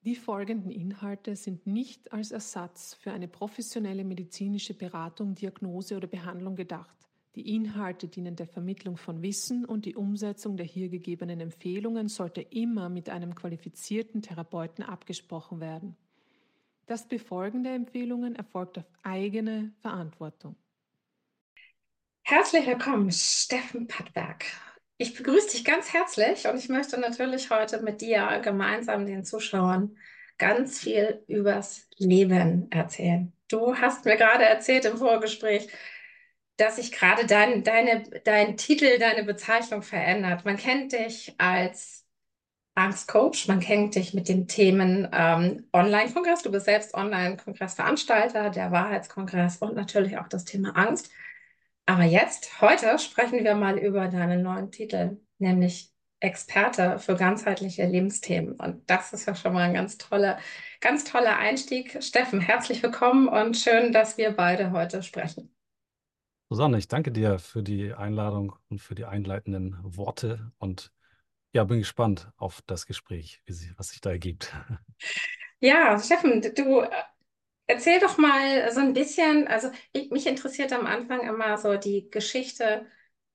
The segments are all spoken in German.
Die folgenden Inhalte sind nicht als Ersatz für eine professionelle medizinische Beratung, Diagnose oder Behandlung gedacht. Die Inhalte dienen der Vermittlung von Wissen und die Umsetzung der hier gegebenen Empfehlungen sollte immer mit einem qualifizierten Therapeuten abgesprochen werden. Das Befolgen der Empfehlungen erfolgt auf eigene Verantwortung. Herzlich willkommen, Steffen Pattberg. Ich begrüße dich ganz herzlich und ich möchte natürlich heute mit dir gemeinsam den Zuschauern ganz viel übers Leben erzählen. Du hast mir gerade erzählt im Vorgespräch, dass sich gerade dein Titel, deine Bezeichnung verändert. Man kennt dich als Angstcoach, man kennt dich mit den Themen Online-Kongress. Du bist selbst Online-Kongressveranstalter, der Wahrheitskongress und natürlich auch das Thema Angst. Aber jetzt, heute sprechen wir mal über deinen neuen Titel, nämlich Experte für ganzheitliche Lebensthemen. Und das ist ja schon mal ein ganz toller Einstieg. Steffen, herzlich willkommen und schön, dass wir beide heute sprechen. Susanne, ich danke dir für die Einladung und für die einleitenden Worte und ja, bin gespannt auf das Gespräch, was sich da ergibt. Ja, Steffen, du erzähl doch mal so ein bisschen, also mich interessiert am Anfang immer so die Geschichte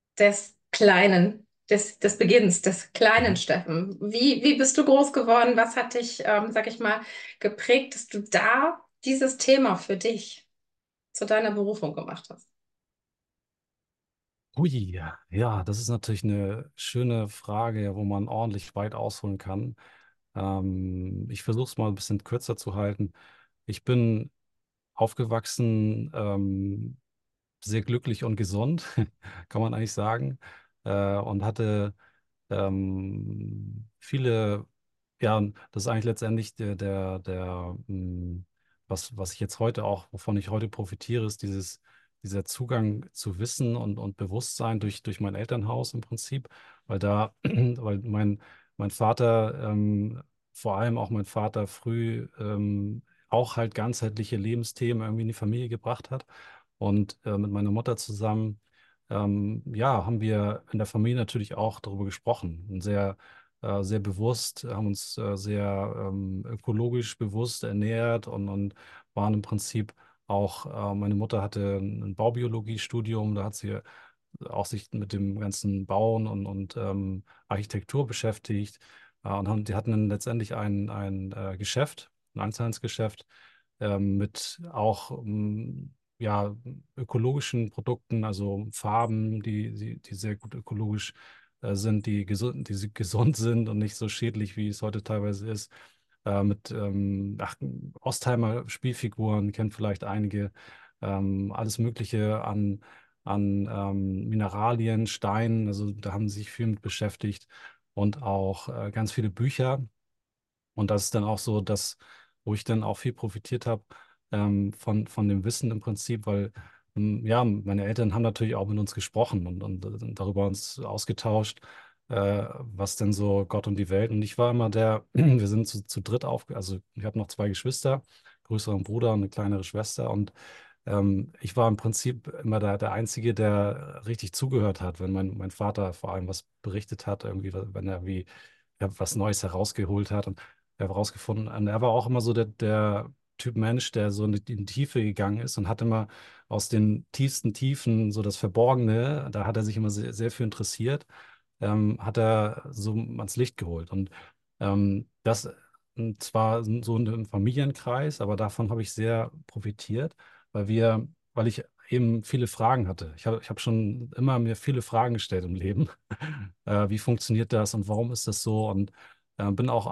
des Beginns, des kleinen Mhm. Steffen. Wie bist du groß geworden? Was hat dich, sag ich mal, geprägt, dass du da dieses Thema für dich zu deiner Berufung gemacht hast? Ui, ja, das ist natürlich eine schöne Frage, ja, wo man ordentlich weit ausholen kann. Ich versuche es mal ein bisschen kürzer zu halten. Ich bin aufgewachsen, sehr glücklich und gesund, kann man eigentlich sagen, und hatte viele, ja, und das ist eigentlich letztendlich was ich jetzt heute auch, wovon ich heute profitiere, ist dieser Zugang zu Wissen und Bewusstsein durch mein Elternhaus im Prinzip, weil mein Vater, vor allem auch mein Vater früh auch halt ganzheitliche Lebensthemen irgendwie in die Familie gebracht hat und mit meiner Mutter zusammen ja, haben wir in der Familie natürlich auch darüber gesprochen und sehr bewusst, haben uns sehr ökologisch bewusst ernährt und waren im Prinzip auch, meine Mutter hatte ein Baubiologiestudium, da hat sie auch sich mit dem ganzen Bauen und Architektur beschäftigt die hatten dann letztendlich ein Geschäft, ein Einzelhandelsgeschäft mit auch ja, ökologischen Produkten, also Farben, die sehr gut ökologisch sind, die gesund sind und nicht so schädlich, wie es heute teilweise ist. Mit Ostheimer Spielfiguren, kennt vielleicht einige, alles Mögliche an Mineralien, Steinen, also da haben sie sich viel mit beschäftigt und auch ganz viele Bücher. Und das ist dann auch so das, wo ich dann auch viel profitiert habe von dem Wissen im Prinzip, weil ja, meine Eltern haben natürlich auch mit uns gesprochen und darüber uns ausgetauscht, was denn so Gott und die Welt. Und ich war immer wir sind zu dritt also ich habe noch zwei Geschwister, größeren Bruder und eine kleinere Schwester. Und ich war im Prinzip immer der Einzige, der richtig zugehört hat, wenn mein Vater vor allem was berichtet hat, irgendwie, wenn er wie ja, was Neues herausgeholt hat. Und herausgefunden. Und er war auch immer so der Typ Mensch, der so in die Tiefe gegangen ist und hat immer aus den tiefsten Tiefen so das Verborgene, da hat er sich immer sehr für interessiert, hat er so ans Licht geholt. Und das zwar so in einem Familienkreis, aber davon habe ich sehr profitiert, weil ich eben viele Fragen hatte. Ich hab schon immer mir viele Fragen gestellt im Leben. Wie funktioniert das und warum ist das so? Und bin auch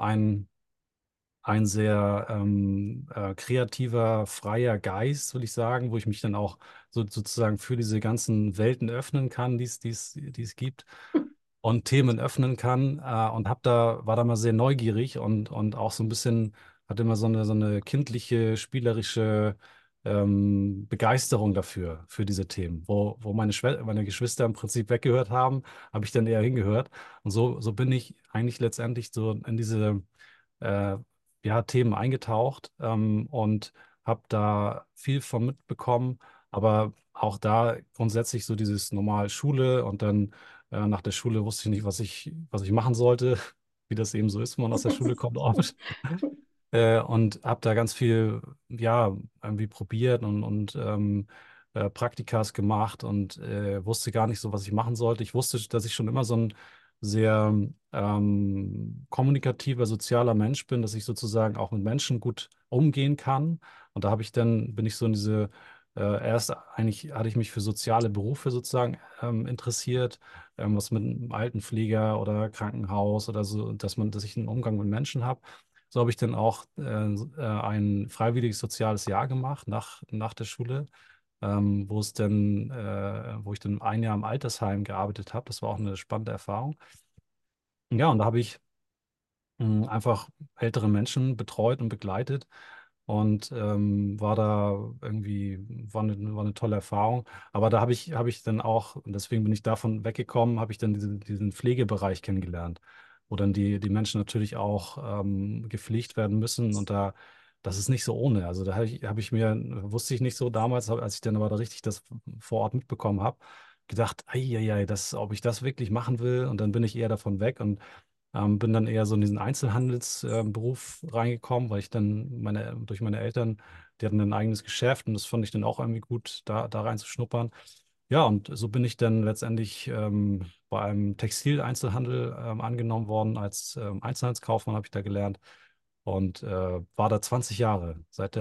ein sehr kreativer, freier Geist, würde ich sagen, wo ich mich dann auch sozusagen für diese ganzen Welten öffnen kann, die es gibt und Themen öffnen kann und war da mal sehr neugierig und auch so ein bisschen, hatte immer so eine kindliche, spielerische Begeisterung dafür, für diese Themen. Wo meine Geschwister im Prinzip weggehört haben, habe ich dann eher hingehört. Und so bin ich eigentlich letztendlich so in diese äh, ja, Themen eingetaucht und habe da viel von mitbekommen. Aber auch da grundsätzlich so dieses normal Schule und dann nach der Schule wusste ich nicht, was ich machen sollte, wie das eben so ist, wenn man aus der Schule kommt oft. und habe da ganz viel, ja, irgendwie probiert und Praktikas gemacht und wusste gar nicht so, was ich machen sollte. Ich wusste, dass ich schon immer so ein sehr kommunikativer, sozialer Mensch bin, dass ich sozusagen auch mit Menschen gut umgehen kann. Und da bin ich so in erst eigentlich hatte ich mich für soziale Berufe sozusagen interessiert, was mit einem Altenpfleger oder Krankenhaus oder so, dass ich einen Umgang mit Menschen habe. So habe ich dann auch ein freiwilliges soziales Jahr gemacht nach der Schule, wo ich dann ein Jahr im Altersheim gearbeitet habe. Das war auch eine spannende Erfahrung. Ja, und da habe ich einfach ältere Menschen betreut und begleitet und war eine tolle Erfahrung. Aber da habe ich dann auch, und deswegen bin ich davon weggekommen, habe ich dann diesen Pflegebereich kennengelernt, wo dann die Menschen natürlich auch gepflegt werden müssen und das ist nicht so ohne. Also wusste ich nicht so damals, als ich dann aber da richtig das vor Ort mitbekommen habe, gedacht, ei, ob ich das wirklich machen will, und dann bin ich eher davon weg und bin dann eher so in diesen Einzelhandelsberuf reingekommen, weil ich dann durch meine Eltern, die hatten ein eigenes Geschäft und das fand ich dann auch irgendwie gut, da reinzuschnuppern. Ja, und so bin ich dann letztendlich bei einem Textileinzelhandel angenommen worden. Als Einzelhandelskaufmann habe ich da gelernt und war da 20 Jahre.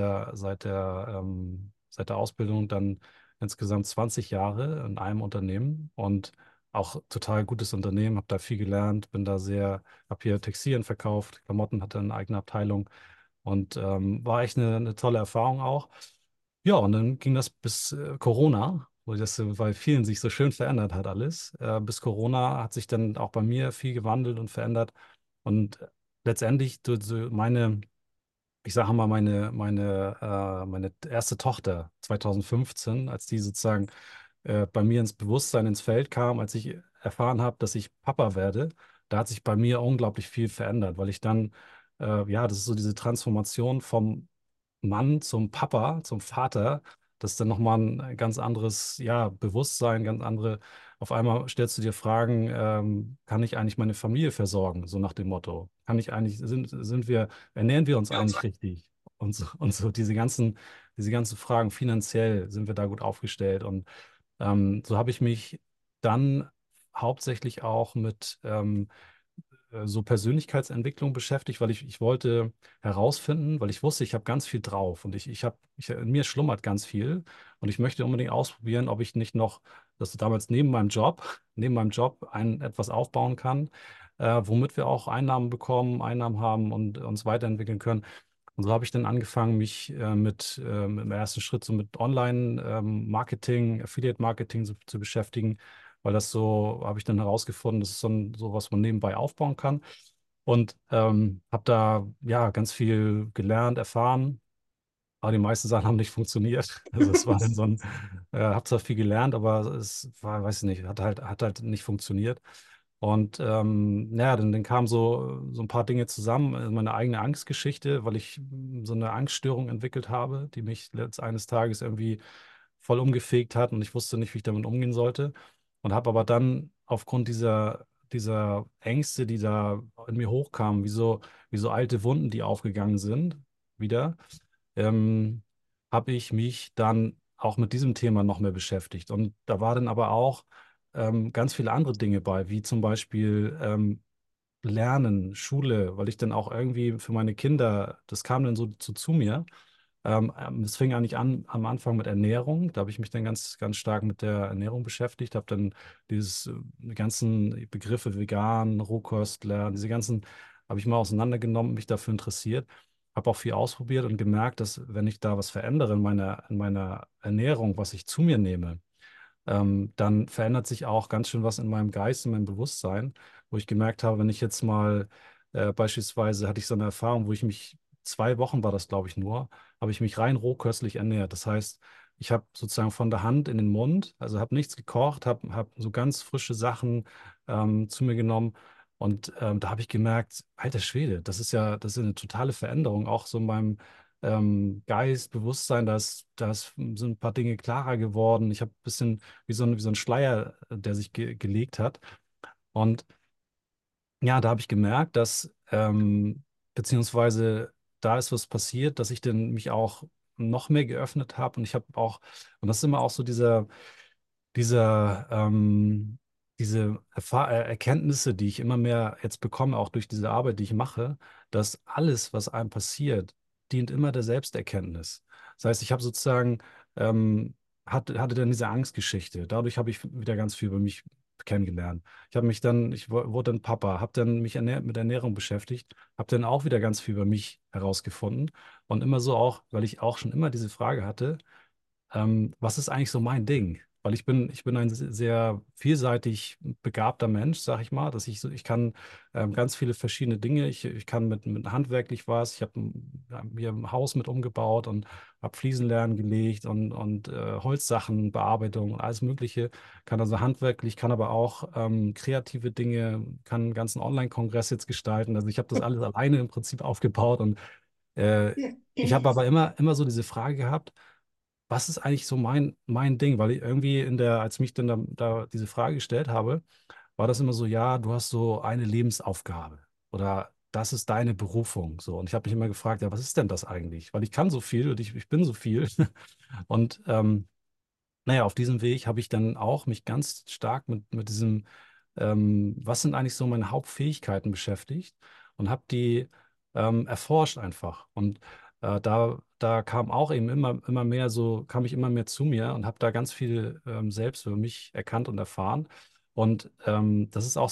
Seit der Ausbildung dann insgesamt 20 Jahre in einem Unternehmen und auch total gutes Unternehmen, habe da viel gelernt, habe hier Textilien verkauft, Klamotten, hatte eine eigene Abteilung und war echt eine tolle Erfahrung auch. Ja, und dann ging das bis Corona, weil vielen sich so schön verändert hat alles. Bis Corona hat sich dann auch bei mir viel gewandelt und verändert. Und letztendlich, ich sage mal, meine erste Tochter 2015, als die sozusagen bei mir ins Bewusstsein, ins Feld kam, als ich erfahren habe, dass ich Papa werde, da hat sich bei mir unglaublich viel verändert, weil ich dann, ja, das ist so diese Transformation vom Mann zum Papa, zum Vater, das ist dann nochmal ein ganz anderes, ja, Bewusstsein, ganz andere. Auf einmal stellst du dir Fragen, kann ich eigentlich meine Familie versorgen? So nach dem Motto. Ernähren wir uns eigentlich richtig? Und so diese ganzen Fragen, finanziell sind wir da gut aufgestellt. Und so habe ich mich dann hauptsächlich auch mit so Persönlichkeitsentwicklung beschäftigt, weil ich wollte herausfinden, weil ich wusste, ich habe ganz viel drauf und in mir schlummert ganz viel und ich möchte unbedingt ausprobieren, ob ich nicht noch, dass du damals neben meinem Job etwas aufbauen kann, womit wir auch Einnahmen bekommen, Einnahmen haben und uns weiterentwickeln können. Und so habe ich dann angefangen, mich im ersten Schritt so mit Online-Marketing, Affiliate-Marketing zu beschäftigen, weil habe ich dann herausgefunden, das ist so was man nebenbei aufbauen kann. Und habe da ja ganz viel gelernt, erfahren, aber die meisten Sachen haben nicht funktioniert. Also es war dann habe zwar viel gelernt, aber es war, weiß ich nicht, hat halt nicht funktioniert. Und ja, dann kamen so ein paar Dinge zusammen. Meine eigene Angstgeschichte, weil ich so eine Angststörung entwickelt habe, die mich eines Tages irgendwie voll umgefegt hat und ich wusste nicht, wie ich damit umgehen sollte. Und habe aber dann aufgrund dieser Ängste, die da in mir hochkamen, wie so alte Wunden, die aufgegangen sind, wieder, ähm, habe ich mich dann auch mit diesem Thema noch mehr beschäftigt. Und da war dann aber auch ganz viele andere Dinge bei, wie zum Beispiel Lernen, Schule, weil ich dann auch irgendwie für meine Kinder, das kam dann so zu mir. Es fing eigentlich an am Anfang mit Ernährung. Da habe ich mich dann ganz stark mit der Ernährung beschäftigt, habe dann die ganzen Begriffe vegan, Rohkost lernen, diese ganzen habe ich mal auseinandergenommen, mich dafür interessiert, habe auch viel ausprobiert und gemerkt, dass wenn ich da was verändere in meiner Ernährung, was ich zu mir nehme, dann verändert sich auch ganz schön was in meinem Geist, in meinem Bewusstsein, wo ich gemerkt habe, wenn ich jetzt mal beispielsweise hatte ich so eine Erfahrung, wo ich mich 2 Wochen war das, glaube ich, nur, habe ich mich rein rohköstlich ernährt. Das heißt, ich habe sozusagen von der Hand in den Mund, also habe nichts gekocht, habe so ganz frische Sachen zu mir genommen. Und da habe ich gemerkt, alter Schwede, das ist eine totale Veränderung, auch so in meinem Geist, Bewusstsein, sind ein paar Dinge klarer geworden. Ich habe ein bisschen wie so ein Schleier, der sich gelegt hat. Und ja, da habe ich gemerkt, dass, beziehungsweise da ist was passiert, dass ich dann mich auch noch mehr geöffnet habe. Und ich habe auch, und das ist immer auch so dieser, diese Erkenntnisse, die ich immer mehr jetzt bekomme, auch durch diese Arbeit, die ich mache, dass alles, was einem passiert, dient immer der Selbsterkenntnis. Das heißt, ich habe sozusagen, hatte dann diese Angstgeschichte. Dadurch habe ich wieder ganz viel über mich kennengelernt. Wurde dann Papa, habe dann mich mit Ernährung beschäftigt, habe dann auch wieder ganz viel über mich herausgefunden. Und immer so auch, weil ich auch schon immer diese Frage hatte, was ist eigentlich so mein Ding? Weil ich bin ein sehr vielseitig begabter Mensch, sag ich mal, ich kann ganz viele verschiedene Dinge. Ich kann mit handwerklich was. Ich habe mir ein Haus mit umgebaut und habe Fliesen lernen gelegt und Holzsachen, Bearbeitung und alles Mögliche. Kann also handwerklich, kann aber auch kreative Dinge, kann einen ganzen Online-Kongress jetzt gestalten. Also ich habe das alles alleine im Prinzip aufgebaut und äh, ich habe aber immer so diese Frage gehabt, was ist eigentlich so mein Ding? Weil ich irgendwie als ich mich dann da diese Frage gestellt habe, war das immer so, ja, du hast so eine Lebensaufgabe oder das ist deine Berufung. So. Und ich habe mich immer gefragt, ja, was ist denn das eigentlich? Weil ich kann so viel und ich bin so viel. Und naja, auf diesem Weg habe ich dann auch mich ganz stark mit diesem, was sind eigentlich so meine Hauptfähigkeiten beschäftigt und habe die erforscht einfach. Und da kam auch eben immer mehr so, kam ich immer mehr zu mir und habe da ganz viel selbst über mich erkannt und erfahren. Und das ist auch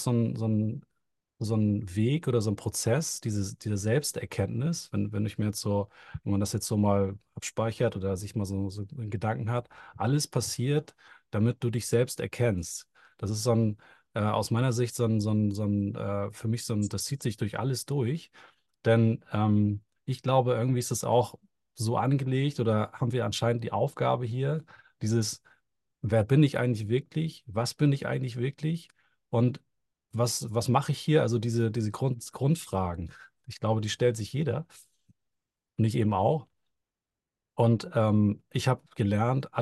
so ein Weg oder so ein Prozess, diese Selbsterkenntnis, wenn ich mir jetzt so, wenn man das jetzt so mal abspeichert oder sich mal so einen Gedanken hat, alles passiert, damit du dich selbst erkennst. Das ist aus meiner Sicht für mich das zieht sich durch alles durch, denn ich glaube, irgendwie ist es auch so angelegt oder haben wir anscheinend die Aufgabe hier, dieses wer bin ich eigentlich wirklich? Was bin ich eigentlich wirklich? Und was mache ich hier? Also diese Grundfragen. Ich glaube, die stellt sich jeder und ich eben auch. Und ich habe gelernt,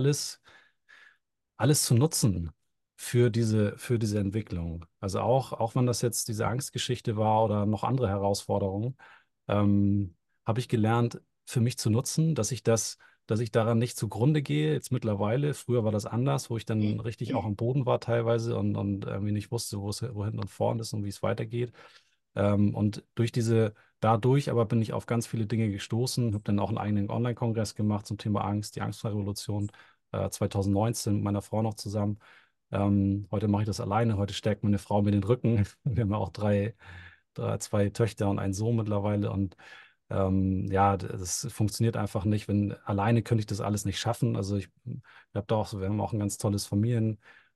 alles zu nutzen für diese Entwicklung. Also auch wenn das jetzt diese Angstgeschichte war oder noch andere Herausforderungen, habe ich gelernt, für mich zu nutzen, dass ich daran nicht zugrunde gehe. Jetzt mittlerweile, früher war das anders, wo ich dann richtig auch am Boden war teilweise und irgendwie nicht wusste, wo hinten und vorne ist und wie es weitergeht. Und dadurch aber bin ich auf ganz viele Dinge gestoßen, habe dann auch einen eigenen Online-Kongress gemacht zum Thema Angst, die Angstrevolution, 2019 mit meiner Frau noch zusammen. Heute mache ich das alleine, heute stärkt meine Frau mir den Rücken. Wir haben ja auch zwei Töchter und einen Sohn mittlerweile und ja, das funktioniert einfach nicht. Alleine könnte ich das alles nicht schaffen. Also wir haben auch ein ganz tolles Familiensystem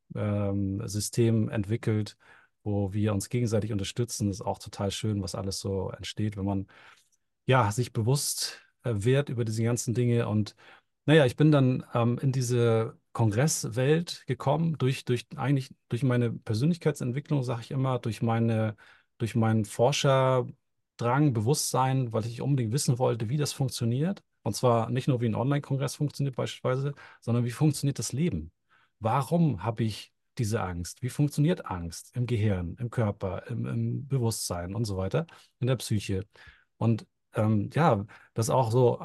System entwickelt, wo wir uns gegenseitig unterstützen. Das ist auch total schön, was alles so entsteht, wenn man ja sich bewusst wird über diese ganzen Dinge. Und naja, ich bin dann in diese Kongresswelt gekommen, eigentlich durch meine Persönlichkeitsentwicklung, sage ich immer, durch meinen Forscherdrang, Bewusstsein, weil ich unbedingt wissen wollte, wie das funktioniert. Und zwar nicht nur, wie ein Online-Kongress funktioniert beispielsweise, sondern wie funktioniert das Leben? Warum habe ich diese Angst? Wie funktioniert Angst im Gehirn, im Körper, im Bewusstsein und so weiter, in der Psyche? Und ja, das ist auch so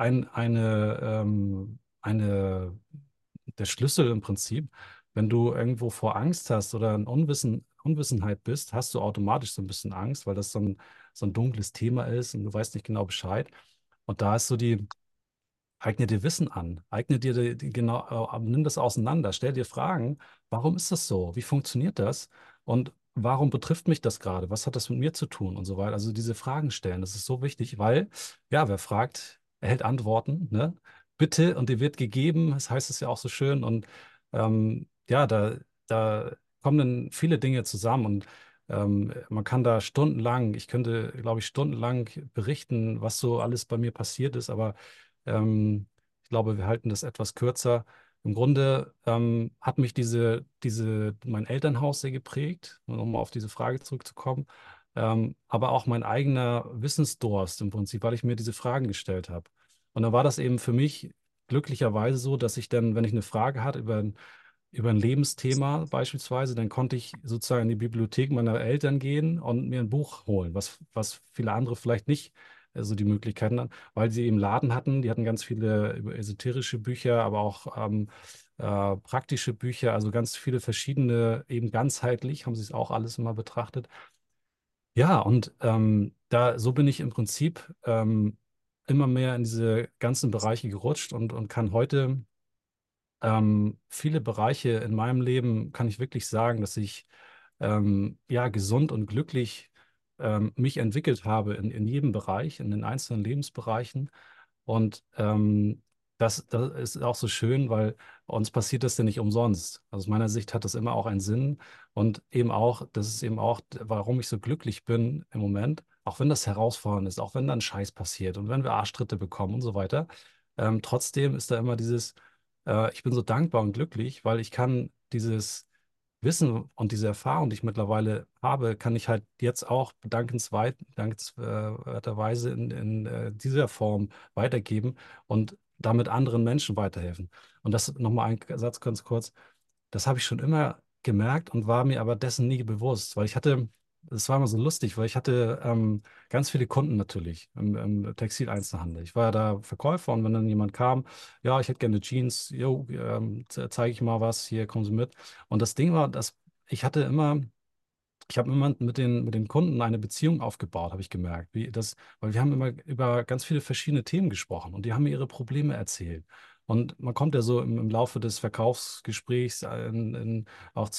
der Schlüssel im Prinzip. Wenn du irgendwo vor Angst hast oder in Unwissenheit bist, hast du automatisch so ein bisschen Angst, weil das so ein dunkles Thema ist und du weißt nicht genau Bescheid. Und da ist so eigne dir Wissen an, nimm das auseinander, stell dir Fragen, warum ist das so? Wie funktioniert das? Und warum betrifft mich das gerade? Was hat das mit mir zu tun und so weiter? Also diese Fragen stellen, das ist so wichtig, weil, ja, wer fragt, erhält Antworten, ne? Bitte und dir wird gegeben, das heißt es ja auch so schön und ja, da kommen dann viele Dinge zusammen und man kann da stundenlang, ich könnte, glaube ich, stundenlang berichten, was so alles bei mir passiert ist, aber ich glaube, wir halten das etwas kürzer. Im Grunde hat mich mein Elternhaus sehr geprägt, um auf diese Frage zurückzukommen, aber auch mein eigener Wissensdurst im Prinzip, weil ich mir diese Fragen gestellt habe. Und dann war das eben für mich glücklicherweise so, dass ich dann, wenn ich eine Frage hatte über ein Lebensthema beispielsweise, dann konnte ich sozusagen in die Bibliothek meiner Eltern gehen und mir ein Buch holen, was viele andere vielleicht nicht so die Möglichkeiten, weil sie eben Laden hatten. Die hatten ganz viele esoterische Bücher, aber auch praktische Bücher, also ganz viele verschiedene, eben ganzheitlich, haben sie es auch alles immer betrachtet. Ja, und so bin ich im Prinzip immer mehr in diese ganzen Bereiche gerutscht und kann heute viele Bereiche in meinem Leben, kann ich wirklich sagen, dass ich ja gesund und glücklich mich entwickelt habe in jedem Bereich, in den einzelnen Lebensbereichen. Und das ist auch so schön, weil uns passiert das ja nicht umsonst. Also aus meiner Sicht hat das immer auch einen Sinn und eben auch, das ist eben auch, warum ich so glücklich bin im Moment, auch wenn das herausfordernd ist, auch wenn dann Scheiß passiert und wenn wir Arschtritte bekommen und so weiter. Trotzdem ist da immer ich bin so dankbar und glücklich, weil ich kann dieses Wissen und diese Erfahrung, die ich mittlerweile habe, kann ich halt jetzt auch dankenswerterweise in dieser Form weitergeben und damit anderen Menschen weiterhelfen. Und das nochmal ein Satz ganz kurz. Das habe ich schon immer gemerkt und war mir aber dessen nie bewusst, weil das war immer so lustig, weil ich hatte ganz viele Kunden natürlich im Textileinzelhandel. Ich war ja da Verkäufer und wenn dann jemand kam, ja, ich hätte gerne Jeans, jo, zeige ich mal was, hier kommen Sie mit. Und das Ding war, dass ich hatte immer ich habe immer mit den Kunden eine Beziehung aufgebaut, habe ich gemerkt. Weil wir haben immer über ganz viele verschiedene Themen gesprochen und die haben mir ihre Probleme erzählt. Und man kommt ja so im Laufe des Verkaufsgesprächs auch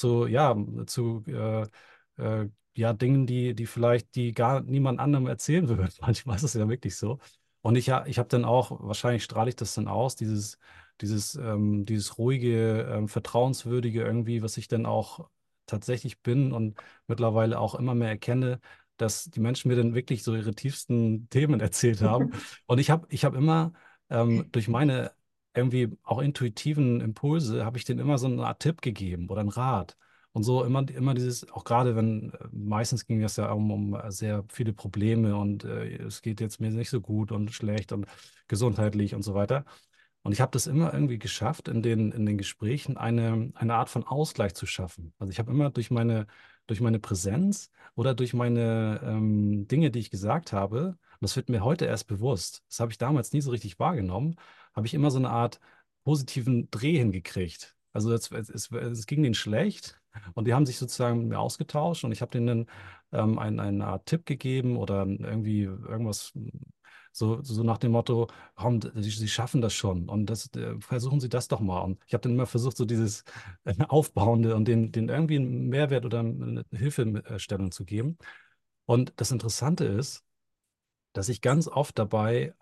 zu ja, Dingen, die vielleicht die gar niemand anderem erzählen würde. Manchmal ist es ja wirklich so. Und ich habe dann auch, wahrscheinlich strahle ich das dann aus, dieses ruhige, vertrauenswürdige irgendwie, was ich dann auch tatsächlich bin und mittlerweile auch immer mehr erkenne, dass die Menschen mir dann wirklich so ihre tiefsten Themen erzählt haben. Und ich hab immer durch meine irgendwie auch intuitiven Impulse, habe ich denen immer so eine Art Tipp gegeben oder einen Rat. Und so immer dieses, auch gerade wenn, meistens ging es ja um sehr viele Probleme und es geht jetzt mir nicht so gut und schlecht und gesundheitlich und so weiter. Und ich habe das immer irgendwie geschafft, in den Gesprächen eine Art von Ausgleich zu schaffen. Also ich habe immer durch meine Präsenz oder durch meine Dinge, die ich gesagt habe, und das wird mir heute erst bewusst, das habe ich damals nie so richtig wahrgenommen, habe ich immer so eine Art positiven Dreh hingekriegt. Also es ging denen schlecht und die haben sich sozusagen mit mir ausgetauscht und ich habe denen dann eine Art Tipp gegeben oder irgendwie irgendwas so nach dem Motto, komm, Sie schaffen das schon und versuchen Sie das doch mal. Und ich habe dann immer versucht, so dieses Aufbauende und den irgendwie einen Mehrwert oder eine Hilfestellung zu geben. Und das Interessante ist, dass ich ganz oft dabei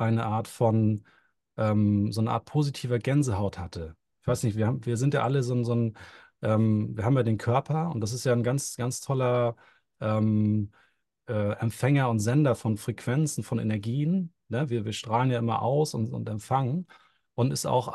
so eine Art positiver Gänsehaut hatte. Ich weiß nicht, wir sind ja alle wir haben ja den Körper und das ist ja ein ganz, ganz toller ähm, Empfänger und Sender von Frequenzen, von Energien. Ne? Wir strahlen ja immer aus und empfangen und ist auch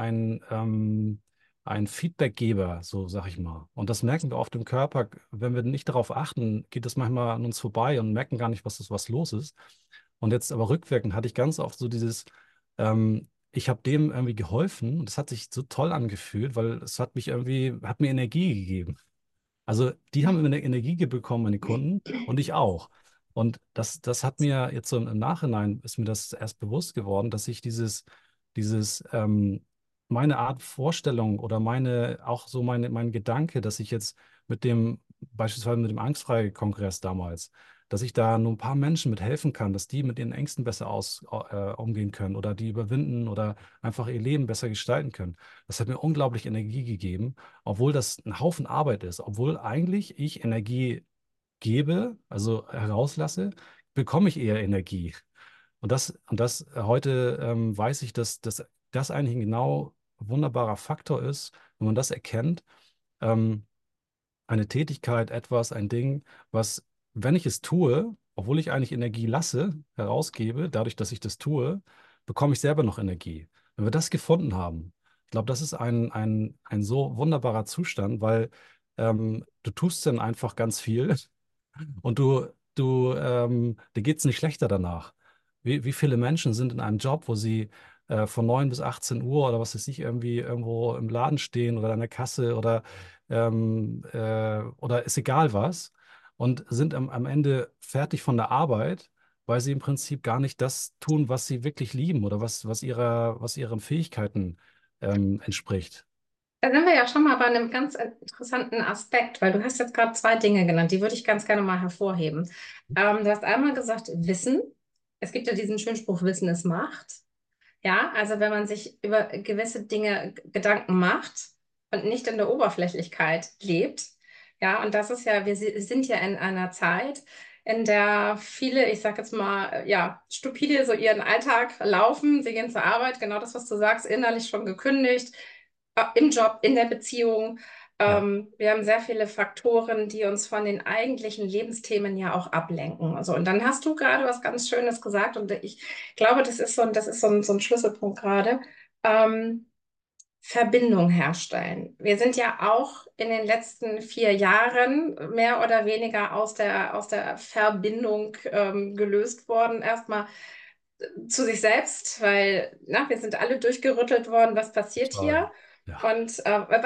ein Feedbackgeber, so sag ich mal. Und das merken wir oft im Körper. Wenn wir nicht darauf achten, geht das manchmal an uns vorbei und merken gar nicht, was los ist. Und jetzt aber rückwirkend hatte ich ganz oft so ich habe dem irgendwie geholfen und es hat sich so toll angefühlt, weil es hat mir Energie gegeben. Also die haben eine Energie bekommen, meine Kunden, und ich auch. Und das hat mir jetzt so im Nachhinein ist mir das erst bewusst geworden, dass ich meine Art Vorstellung oder mein Gedanke, dass ich jetzt beispielsweise mit dem Angstfrei-Kongress damals, dass ich da nur ein paar Menschen mit helfen kann, dass die mit ihren Ängsten besser umgehen können oder die überwinden oder einfach ihr Leben besser gestalten können. Das hat mir unglaublich Energie gegeben, obwohl das ein Haufen Arbeit ist, obwohl eigentlich ich Energie gebe, also herauslasse, bekomme ich eher Energie. Und das heute weiß ich, dass das eigentlich ein genau wunderbarer Faktor ist, wenn man das erkennt. Ähm, eine Tätigkeit, ein Ding, was, wenn ich es tue, obwohl ich eigentlich Energie lasse, herausgebe, dadurch, dass ich das tue, bekomme ich selber noch Energie. Wenn wir das gefunden haben, ich glaube, das ist ein so wunderbarer Zustand, weil du tust dann einfach ganz viel und dir geht es nicht schlechter danach. Wie viele Menschen sind in einem Job, wo sie von 9 bis 18 Uhr oder was weiß ich, irgendwie irgendwo im Laden stehen oder an der Kasse oder ist egal was und sind am Ende fertig von der Arbeit weil sie im Prinzip gar nicht das tun, was sie wirklich lieben oder was ihren Fähigkeiten entspricht. Da sind wir ja schon mal bei einem ganz interessanten Aspekt, weil du hast jetzt gerade zwei Dinge genannt, die würde ich ganz gerne mal hervorheben. Du hast einmal gesagt, Wissen. Es gibt ja diesen schönen Spruch, Wissen ist Macht. Ja, also wenn man sich über gewisse Dinge Gedanken macht und nicht in der Oberflächlichkeit lebt, ja, und das ist ja, sind ja in einer Zeit, in der viele, ich sag jetzt mal, ja, stupide so ihren Alltag laufen, sie gehen zur Arbeit, genau das, was du sagst, innerlich schon gekündigt, im Job, in der Beziehung. Ja, Wir haben sehr viele Faktoren, die uns von den eigentlichen Lebensthemen ja auch ablenken. Also, und dann hast du gerade was ganz Schönes gesagt und ich glaube, das ist so ein Schlüsselpunkt gerade. Ähm, Verbindung herstellen. Wir sind ja auch in den letzten 4 Jahren mehr oder weniger aus der Verbindung gelöst worden. Erstmal zu sich selbst, weil na, wir sind alle durchgerüttelt worden, was passiert total. hier? Ja. Und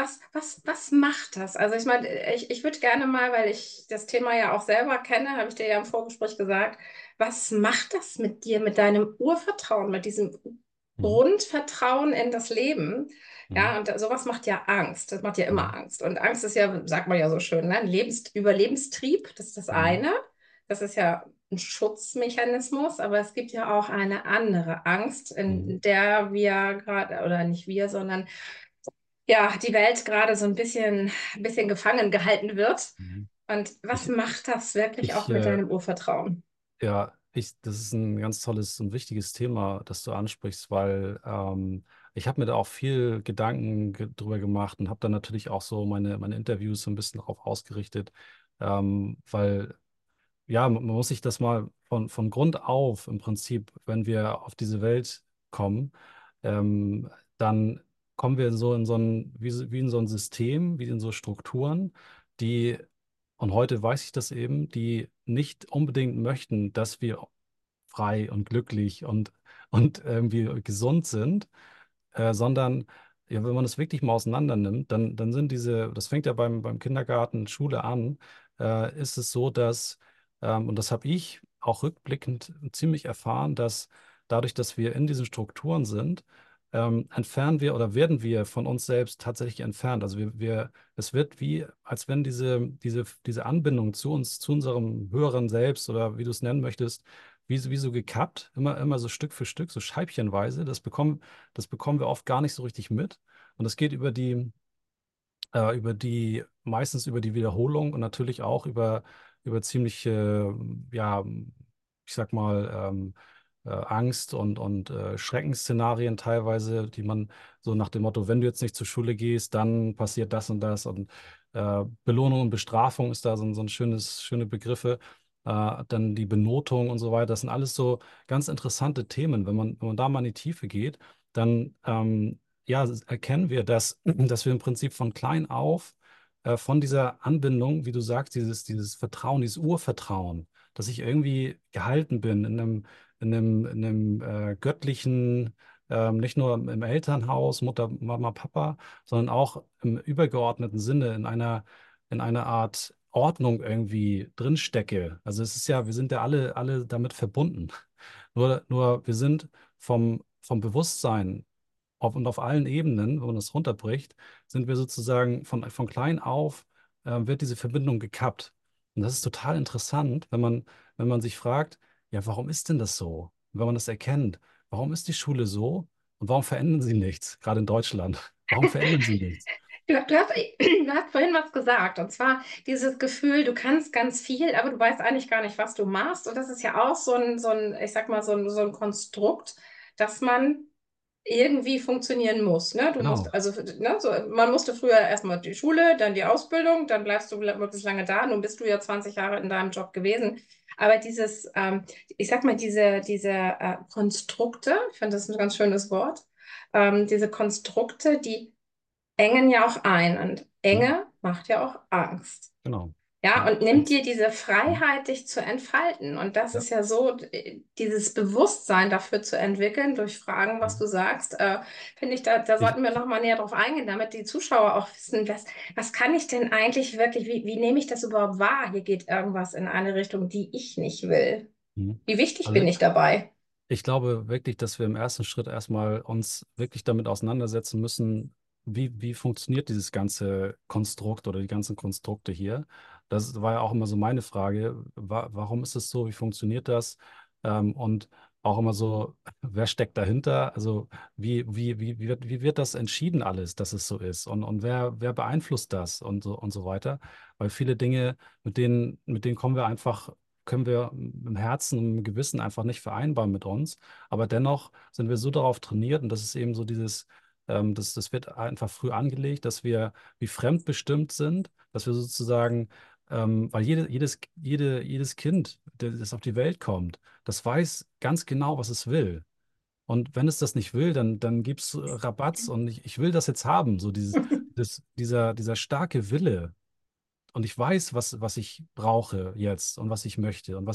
was macht das? Also ich meine, ich würde gerne mal, weil ich das Thema ja auch selber kenne, habe ich dir ja im Vorgespräch gesagt, was macht das mit dir, mit deinem Urvertrauen, mit diesem Mhm. Grundvertrauen in das Leben? Mhm. Ja, und sowas macht ja Angst. Das macht ja immer Mhm. Angst. Und Angst ist ja, sagt man ja so schön, ne? Ein Überlebenstrieb, das ist das Mhm. eine. Das ist ja ein Schutzmechanismus, aber es gibt ja auch eine andere Angst, Mhm. in der wir gerade, oder nicht wir, sondern ja, die Welt gerade so ein bisschen gefangen gehalten wird. Mhm. Und was Ich, macht das wirklich auch ich, mit deinem Urvertrauen? das ist ein ganz tolles und wichtiges Thema, das du ansprichst, weil ich habe mir da auch viel Gedanken drüber gemacht und habe dann natürlich auch so meine Interviews so ein bisschen darauf ausgerichtet, weil ja, man muss sich das mal von Grund auf im Prinzip, wenn wir auf diese Welt kommen, ähm, dann kommen wir so in so ein, wie in so ein System, wie in so Strukturen, die, und heute weiß ich das eben, die nicht unbedingt möchten, dass wir frei und glücklich und irgendwie gesund sind, sondern ja, wenn man es wirklich mal auseinander nimmt, dann sind das fängt ja beim Kindergarten, Schule an, ist es so, dass, und das habe ich auch rückblickend ziemlich erfahren, dass dadurch, dass wir in diesen Strukturen sind, entfernen wir oder werden wir von uns selbst tatsächlich entfernt. Also es wird wie, als wenn diese Anbindung zu uns, zu unserem höheren Selbst oder wie du es nennen möchtest, wie so gekappt, immer so Stück für Stück, so scheibchenweise. Das bekommen wir oft gar nicht so richtig mit. Und das geht meistens über die Wiederholung und natürlich auch über ziemliche, ja, ich sag mal, Angst und Schreckensszenarien teilweise, die man so nach dem Motto, wenn du jetzt nicht zur Schule gehst, dann passiert das und das. Und Belohnung und Bestrafung ist da so ein schöne Begriffe. Dann die Benotung und so weiter. Das sind alles so ganz interessante Themen. Wenn man da mal in die Tiefe geht, dann ja, erkennen wir, dass wir im Prinzip von klein auf von dieser Anbindung, wie du sagst, dieses Vertrauen, dieses Urvertrauen, dass ich irgendwie gehalten bin in einem göttlichen, nicht nur im Elternhaus, Mutter, Mama, Papa, sondern auch im übergeordneten Sinne in einer Art Ordnung irgendwie drinstecke. Also es ist ja, wir sind ja alle damit verbunden. Nur wir sind vom Bewusstsein und auf allen Ebenen, wenn man das runterbricht, sind wir sozusagen von klein auf, wird diese Verbindung gekappt. Und das ist total interessant, wenn man sich fragt, ja, warum ist denn das so? Und wenn man das erkennt, warum ist die Schule so und warum verändern sie nichts, gerade in Deutschland? Warum verändern sie nichts? Du hast vorhin was gesagt, und zwar dieses Gefühl, du kannst ganz viel, aber du weißt eigentlich gar nicht, was du machst. Und das ist ja auch ich sag mal, so ein Konstrukt, dass man irgendwie funktionieren muss. Ne? Du musst, Genau. also, ne, so, man musste früher erstmal die Schule, dann die Ausbildung, dann bleibst du möglichst lange da. Nun bist du ja 20 Jahre in deinem Job gewesen. Aber ich sag mal, diese Konstrukte, ich finde das ein ganz schönes Wort, diese Konstrukte, die engen ja auch ein. Und Hm? Enge macht ja auch Angst. Genau. Ja, Und und nimmt dir diese hm? Freiheit, dich zu entfalten. Und das Ja. ist ja so, dieses Bewusstsein dafür zu entwickeln, durch Fragen, was Hm. du sagst, finde ich, da Ich, sollten wir noch mal näher drauf eingehen, damit die Zuschauer auch wissen, was kann ich denn eigentlich wirklich, wie nehme ich das überhaupt wahr? Hier geht irgendwas in eine Richtung, die ich nicht will. Mhm. Wie wichtig Also bin ich dabei? ich glaube wirklich, dass wir im ersten Schritt erstmal uns wirklich damit auseinandersetzen müssen, wie funktioniert dieses ganze Konstrukt oder die ganzen Konstrukte hier. Das war ja auch immer so meine Frage. Warum ist es so? Wie funktioniert das? Und auch immer so, wer steckt dahinter? Also wie wird das entschieden alles, dass es so ist? Und wer beeinflusst das und so weiter? Weil viele Dinge, mit denen können wir im Herzen und im Gewissen einfach nicht vereinbaren mit uns. Aber dennoch sind wir so darauf trainiert, und das ist eben so das wird einfach früh angelegt, dass wir wie fremdbestimmt sind, dass wir sozusagen, weil jedes Kind, das auf die Welt kommt, das weiß ganz genau, was es will. Und wenn es das nicht will, dann gibt es Rabatz und ich will das jetzt haben, so dieser starke Wille. Und ich weiß, was ich brauche jetzt und was ich möchte und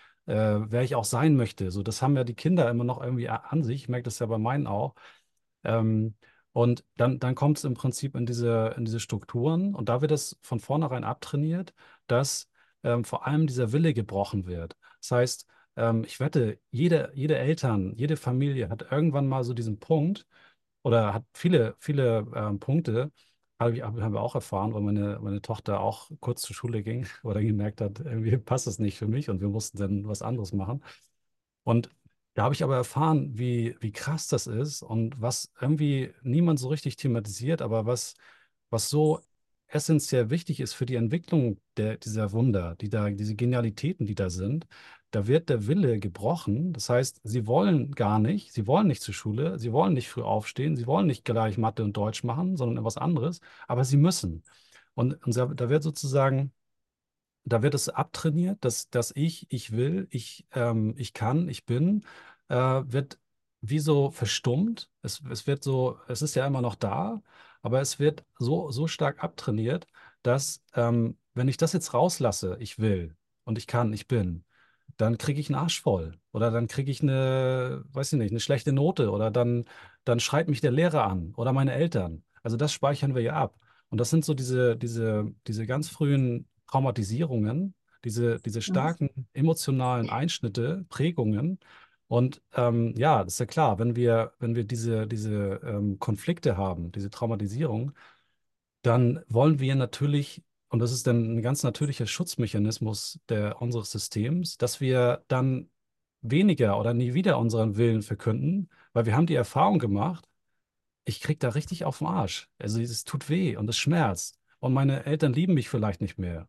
wer ich auch sein möchte. So, das haben ja die Kinder immer noch irgendwie an sich. Ich merke das ja bei meinen auch. Ähm, und dann kommt es im Prinzip in diese Strukturen und da wird es von vornherein abtrainiert, dass vor allem dieser Wille gebrochen wird. Das heißt, ich wette, jede Eltern, jede Familie hat irgendwann mal so diesen Punkt, oder hat viele Punkte, haben wir auch erfahren, weil meine Tochter auch kurz zur Schule ging oder gemerkt hat, irgendwie passt das nicht für mich und wir mussten dann was anderes machen. Und da habe ich aber erfahren, wie krass das ist und was irgendwie niemand so richtig thematisiert, aber was so essentiell wichtig ist für die Entwicklung dieser Wunder, diese Genialitäten, die da sind. Da wird der Wille gebrochen. Das heißt, sie wollen gar nicht, sie wollen nicht zur Schule, sie wollen nicht früh aufstehen, sie wollen nicht gleich Mathe und Deutsch machen, sondern etwas anderes, aber sie müssen. Und da wird sozusagen da wird es abtrainiert, dass ich will, ich kann, ich bin, wird wie so verstummt. Es wird so, es ist ja immer noch da, aber es wird so stark abtrainiert, dass wenn ich das jetzt rauslasse, ich will und ich kann, ich bin, dann kriege ich einen Arsch voll oder dann kriege ich weiß ich nicht, eine schlechte Note oder dann schreit mich der Lehrer an oder meine Eltern. Also das speichern wir ja ab. Und das sind so diese ganz frühen Traumatisierungen, diese starken emotionalen Einschnitte, Prägungen. Und ja, das ist ja klar, wenn wir diese Konflikte haben, diese Traumatisierung, dann wollen wir natürlich, und das ist dann ein ganz natürlicher Schutzmechanismus unseres Systems, dass wir dann weniger oder nie wieder unseren Willen verkünden, weil wir haben die Erfahrung gemacht, ich krieg da richtig auf den Arsch. Also es tut weh und es schmerzt. Und meine Eltern lieben mich vielleicht nicht mehr.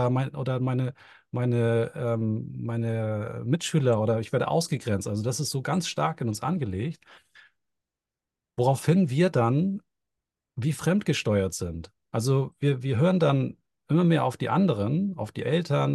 Oder meine Mitschüler oder ich werde ausgegrenzt. Also das ist so ganz stark in uns angelegt, woraufhin wir dann wie fremdgesteuert sind. Also wir hören dann immer mehr auf die anderen, auf die Eltern,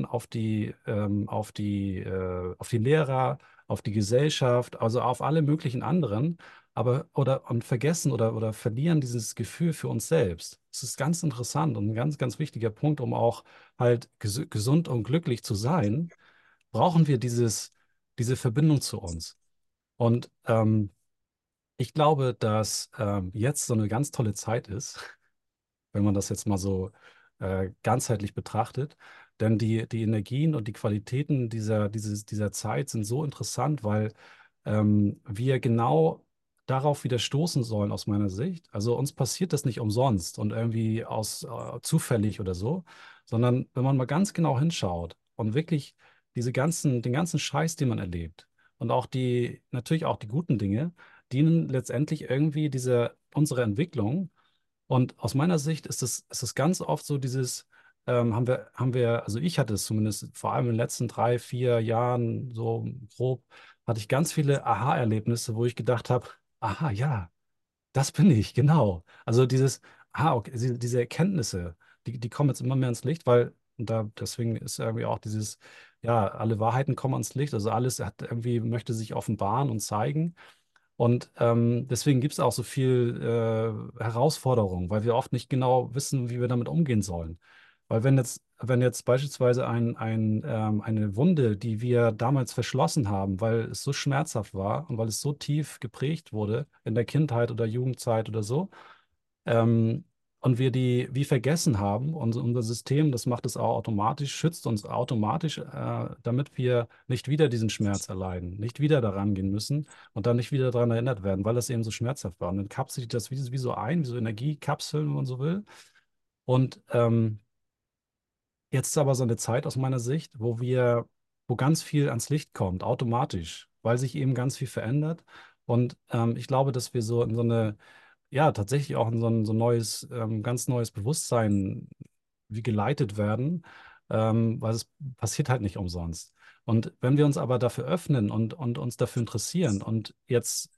auf die Lehrer, auf die Gesellschaft, also auf alle möglichen anderen, und vergessen oder verlieren dieses Gefühl für uns selbst. Das ist ganz interessant und ein ganz, ganz wichtiger Punkt, um auch halt gesund und glücklich zu sein, brauchen wir diese Verbindung zu uns. Und ich glaube, dass jetzt so eine ganz tolle Zeit ist, wenn man das jetzt mal so ganzheitlich betrachtet. Denn die Energien und die Qualitäten dieser Zeit sind so interessant, weil wir genau darauf wieder stoßen sollen, aus meiner Sicht. Also uns passiert das nicht umsonst und irgendwie zufällig oder so, sondern wenn man mal ganz genau hinschaut und wirklich den ganzen Scheiß, den man erlebt und natürlich auch die guten Dinge, dienen letztendlich irgendwie unsere Entwicklung. Und aus meiner Sicht ist es ganz oft so also ich hatte es zumindest vor allem in den letzten 3, 4 Jahren so grob, hatte ich ganz viele Aha-Erlebnisse, wo ich gedacht habe, aha, ja, das bin ich, genau. Also okay, diese Erkenntnisse, die kommen jetzt immer mehr ins Licht, weil deswegen ist irgendwie auch ja, alle Wahrheiten kommen ans Licht, also alles möchte sich offenbaren und zeigen. Und deswegen gibt es auch so viel Herausforderung, weil wir oft nicht genau wissen, wie wir damit umgehen sollen. Weil wenn jetzt beispielsweise eine Wunde, die wir damals verschlossen haben, weil es so schmerzhaft war und weil es so tief geprägt wurde in der Kindheit oder Jugendzeit oder so, ähm, und wir die wie vergessen haben. Und unser System, das macht es auch automatisch, schützt uns automatisch, damit wir nicht wieder diesen Schmerz erleiden, nicht wieder daran gehen müssen und dann nicht wieder daran erinnert werden, weil das eben so schmerzhaft war. Und dann kapselt sich das wie so ein, wie so Energiekapseln, wenn man so will. Und jetzt ist aber so eine Zeit aus meiner Sicht, wo ganz viel ans Licht kommt, automatisch, weil sich eben ganz viel verändert. Und ich glaube, dass wir so in so eine, ja, tatsächlich auch in so ein neues, ganz neues Bewusstsein wie geleitet werden, weil es passiert halt nicht umsonst. Und wenn wir uns aber dafür öffnen und uns dafür interessieren und jetzt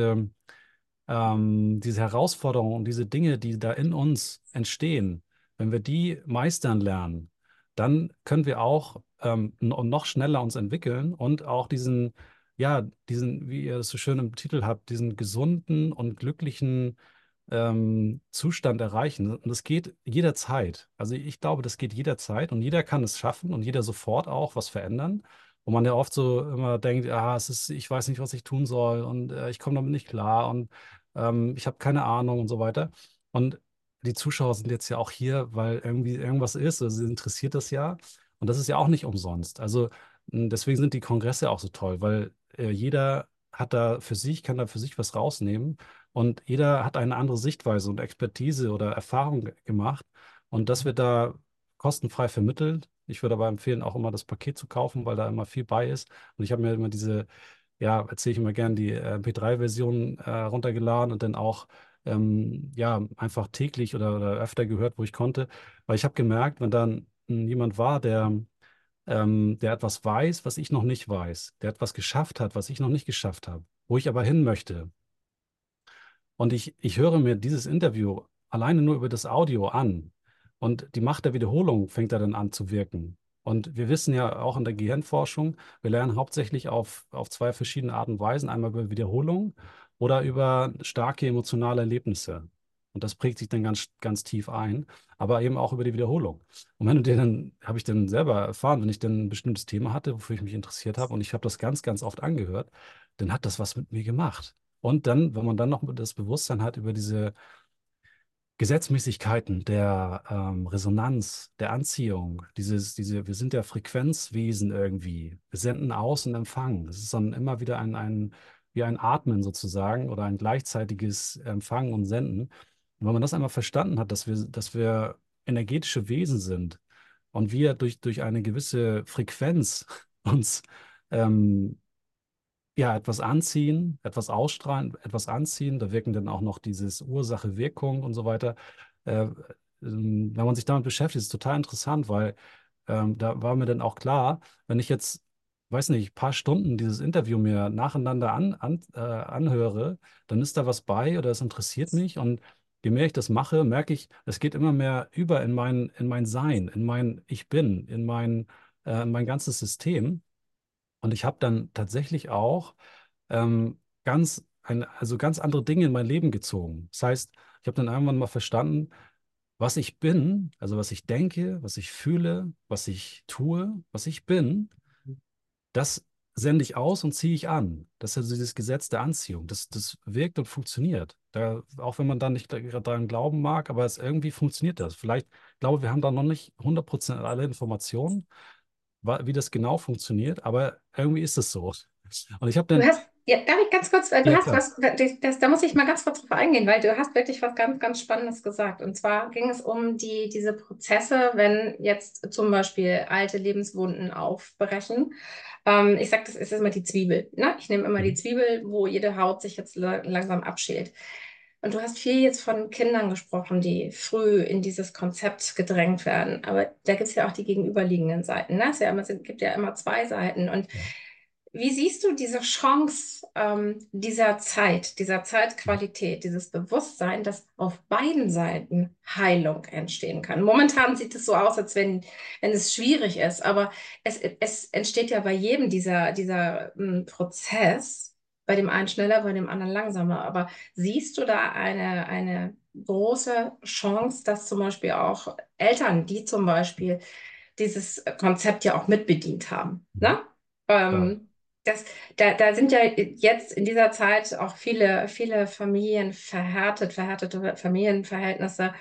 diese Herausforderungen und diese Dinge, die da in uns entstehen, wenn wir die meistern lernen, dann können wir auch noch schneller uns entwickeln und auch diesen, wie ihr es so schön im Titel habt, diesen gesunden und glücklichen Zustand erreichen. Und das geht jederzeit. Also ich glaube, das geht jederzeit und jeder kann es schaffen und jeder sofort auch was verändern. Wo man ja oft so immer denkt, ich weiß nicht, was ich tun soll und ich komme damit nicht klar und ich habe keine Ahnung und so weiter. Und die Zuschauer sind jetzt ja auch hier, weil irgendwie irgendwas ist, also sie interessiert das ja. Und das ist ja auch nicht umsonst. Also deswegen sind die Kongresse auch so toll, weil jeder kann da für sich was rausnehmen und jeder hat eine andere Sichtweise und Expertise oder Erfahrung gemacht. Und das wird da kostenfrei vermittelt. Ich würde aber empfehlen, auch immer das Paket zu kaufen, weil da immer viel bei ist. Und ich habe mir immer erzähle ich immer gern, die MP3-Version runtergeladen und dann auch einfach täglich oder öfter gehört, wo ich konnte. Weil ich habe gemerkt, wenn dann jemand war, der etwas weiß, was ich noch nicht weiß, der etwas geschafft hat, was ich noch nicht geschafft habe, wo ich aber hin möchte, und ich höre mir dieses Interview alleine nur über das Audio an und die Macht der Wiederholung fängt da dann an zu wirken. Und wir wissen ja auch in der Gehirnforschung, wir lernen hauptsächlich auf zwei verschiedene Arten und Weisen, einmal über Wiederholung oder über starke emotionale Erlebnisse. Und das prägt sich dann ganz, ganz tief ein, aber eben auch über die Wiederholung. Und habe ich dann selber erfahren, wenn ich dann ein bestimmtes Thema hatte, wofür ich mich interessiert habe und ich habe das ganz, ganz oft angehört, dann hat das was mit mir gemacht. Und dann, wenn man dann noch das Bewusstsein hat über diese Gesetzmäßigkeiten der Resonanz, der Anziehung, wir sind ja Frequenzwesen irgendwie. Wir senden aus und empfangen. Es ist dann immer wieder wie ein Atmen sozusagen oder ein gleichzeitiges Empfangen und Senden. Und wenn man das einmal verstanden hat, dass wir energetische Wesen sind und wir durch eine gewisse Frequenz uns etwas anziehen, etwas ausstrahlen, etwas anziehen. Da wirken dann auch noch dieses Ursache-Wirkung und so weiter. Wenn man sich damit beschäftigt, ist es total interessant, weil da war mir dann auch klar, wenn ich jetzt, weiß nicht, ein paar Stunden dieses Interview mir nacheinander anhöre, dann ist da was bei oder es interessiert mich und je mehr ich das mache, merke ich, es geht immer mehr über in mein Sein, in mein Ich Bin, in mein ganzes System. Und ich habe dann tatsächlich auch also ganz andere Dinge in mein Leben gezogen. Das heißt, ich habe dann irgendwann mal verstanden, was ich bin, also was ich denke, was ich fühle, was ich tue, was ich bin, das sende ich aus und ziehe ich an. Das ist also dieses Gesetz der Anziehung. Das wirkt und funktioniert. Auch wenn man dann nicht daran glauben mag, aber irgendwie funktioniert das. Vielleicht, ich glaube, wir haben da noch nicht 100% alle Informationen, wie das genau funktioniert, aber irgendwie ist es so. Und ich habe Du dann, hast, ja, darf ich ganz kurz, weil du ja hast klar, was, da muss ich mal ganz kurz drauf eingehen, weil du hast wirklich was ganz, ganz Spannendes gesagt. Und zwar ging es um diese Prozesse, wenn jetzt zum Beispiel alte Lebenswunden aufbrechen. Ich sage, das ist immer die Zwiebel. Ne? Ich nehme immer die mhm. Zwiebel, wo jede Haut sich jetzt langsam abschält. Und du hast viel jetzt von Kindern gesprochen, die früh in dieses Konzept gedrängt werden. Aber da gibt es ja auch die gegenüberliegenden Seiten. Ne? Es gibt ja immer zwei Seiten. Und Ja. wie siehst du diese Chance dieser Zeitqualität, dieses Bewusstsein, dass auf beiden Seiten Heilung entstehen kann? Momentan sieht es so aus, als wenn es schwierig ist, aber es entsteht ja bei jedem dieser Prozess, bei dem einen schneller, bei dem anderen langsamer. Aber siehst du da eine große Chance, dass zum Beispiel auch Eltern, die zum Beispiel dieses Konzept ja auch mitbedient haben, Mhm. ne? Klar. Ähm, das, da sind ja jetzt in dieser Zeit auch viele Familien verhärtete Familienverhältnisse.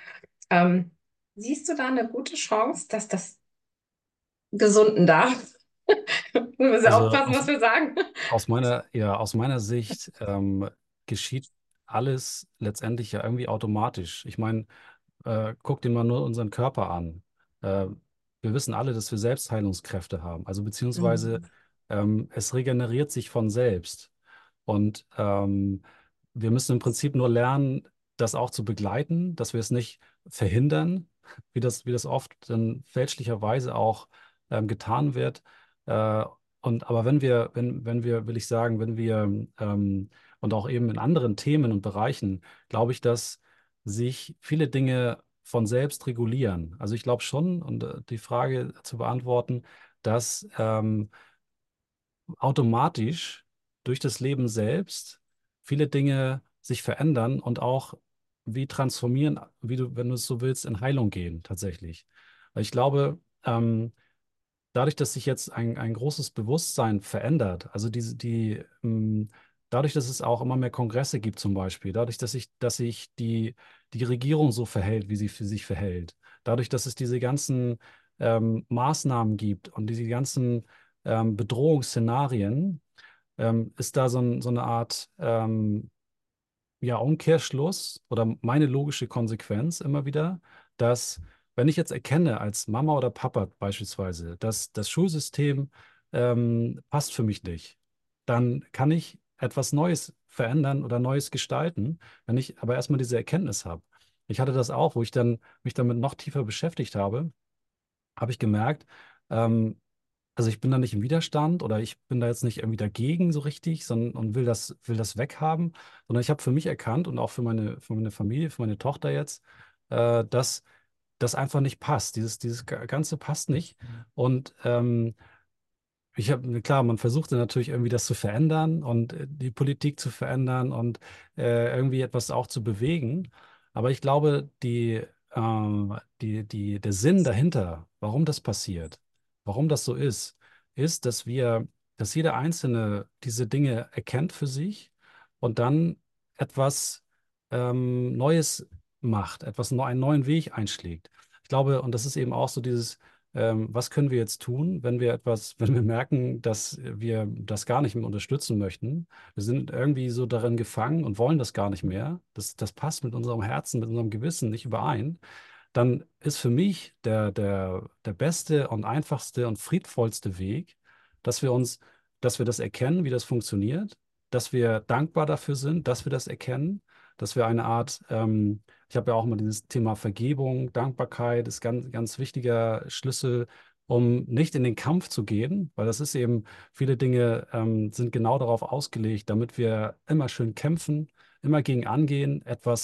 Ähm, siehst du da eine gute Chance, dass das gesunden darf? Wir müssen Also aufpassen, was wir sagen. aus meiner Sicht geschieht alles letztendlich ja irgendwie automatisch. Ich meine, guck dir mal nur unseren Körper an. Äh, Wir wissen alle, dass wir Selbstheilungskräfte haben. Also beziehungsweise Mhm. es regeneriert sich von selbst. Und wir müssen im Prinzip nur lernen, das auch zu begleiten, dass wir es nicht verhindern, wie das oft dann fälschlicherweise auch getan wird. Äh, aber wenn wir, will ich sagen, wenn wir und auch eben in anderen Themen und Bereichen, glaube ich, dass sich viele Dinge von selbst regulieren. Also ich glaube schon, und die Frage zu beantworten, dass automatisch durch das Leben selbst viele Dinge sich verändern und auch wie transformieren, wie du, wenn du es so willst, in Heilung gehen tatsächlich. Weil ich glaube, dadurch, dass sich jetzt ein großes Bewusstsein verändert, also dadurch, dass es auch immer mehr Kongresse gibt zum Beispiel, dadurch, dass sich die Regierung so verhält, wie sie für sich verhält, dadurch, dass es diese ganzen Maßnahmen gibt und diese ganzen Bedrohungsszenarien, ist da so eine Art ja, Umkehrschluss oder meine logische Konsequenz immer wieder, dass wenn ich jetzt erkenne als Mama oder Papa beispielsweise, dass das Schulsystem passt für mich nicht, dann kann ich etwas Neues verändern oder Neues gestalten, wenn ich aber erstmal diese Erkenntnis habe. Ich hatte das auch, wo ich dann mich damit noch tiefer beschäftigt habe ich gemerkt, ähm, also ich bin da nicht im Widerstand oder ich bin da jetzt nicht irgendwie dagegen so richtig, sondern und will das weghaben, sondern ich habe für mich erkannt und auch für meine Familie, für meine Tochter jetzt, dass das einfach nicht passt. Dieses Ganze passt nicht. Und ich habe, klar, man versuchte natürlich irgendwie das zu verändern und die Politik zu verändern und irgendwie etwas auch zu bewegen. Aber ich glaube, der Sinn dahinter, warum das passiert, warum das so ist, dass jeder Einzelne diese Dinge erkennt für sich und dann etwas Neues macht, einen neuen Weg einschlägt. Ich glaube, und das ist eben auch so dieses was können wir jetzt tun, wenn wir merken, dass wir das gar nicht mehr unterstützen möchten? Wir sind irgendwie so darin gefangen und wollen das gar nicht mehr. Das passt mit unserem Herzen, mit unserem Gewissen nicht überein. Dann ist für mich der beste und einfachste und friedvollste Weg, dass dass wir das erkennen, wie das funktioniert, dass wir dankbar dafür sind, dass wir das erkennen, dass wir eine Art, ich habe ja auch immer dieses Thema Vergebung, Dankbarkeit ist ganz wichtiger Schlüssel, um nicht in den Kampf zu gehen, weil das ist eben, viele Dinge sind genau darauf ausgelegt, damit wir immer schön kämpfen, immer gegen angehen,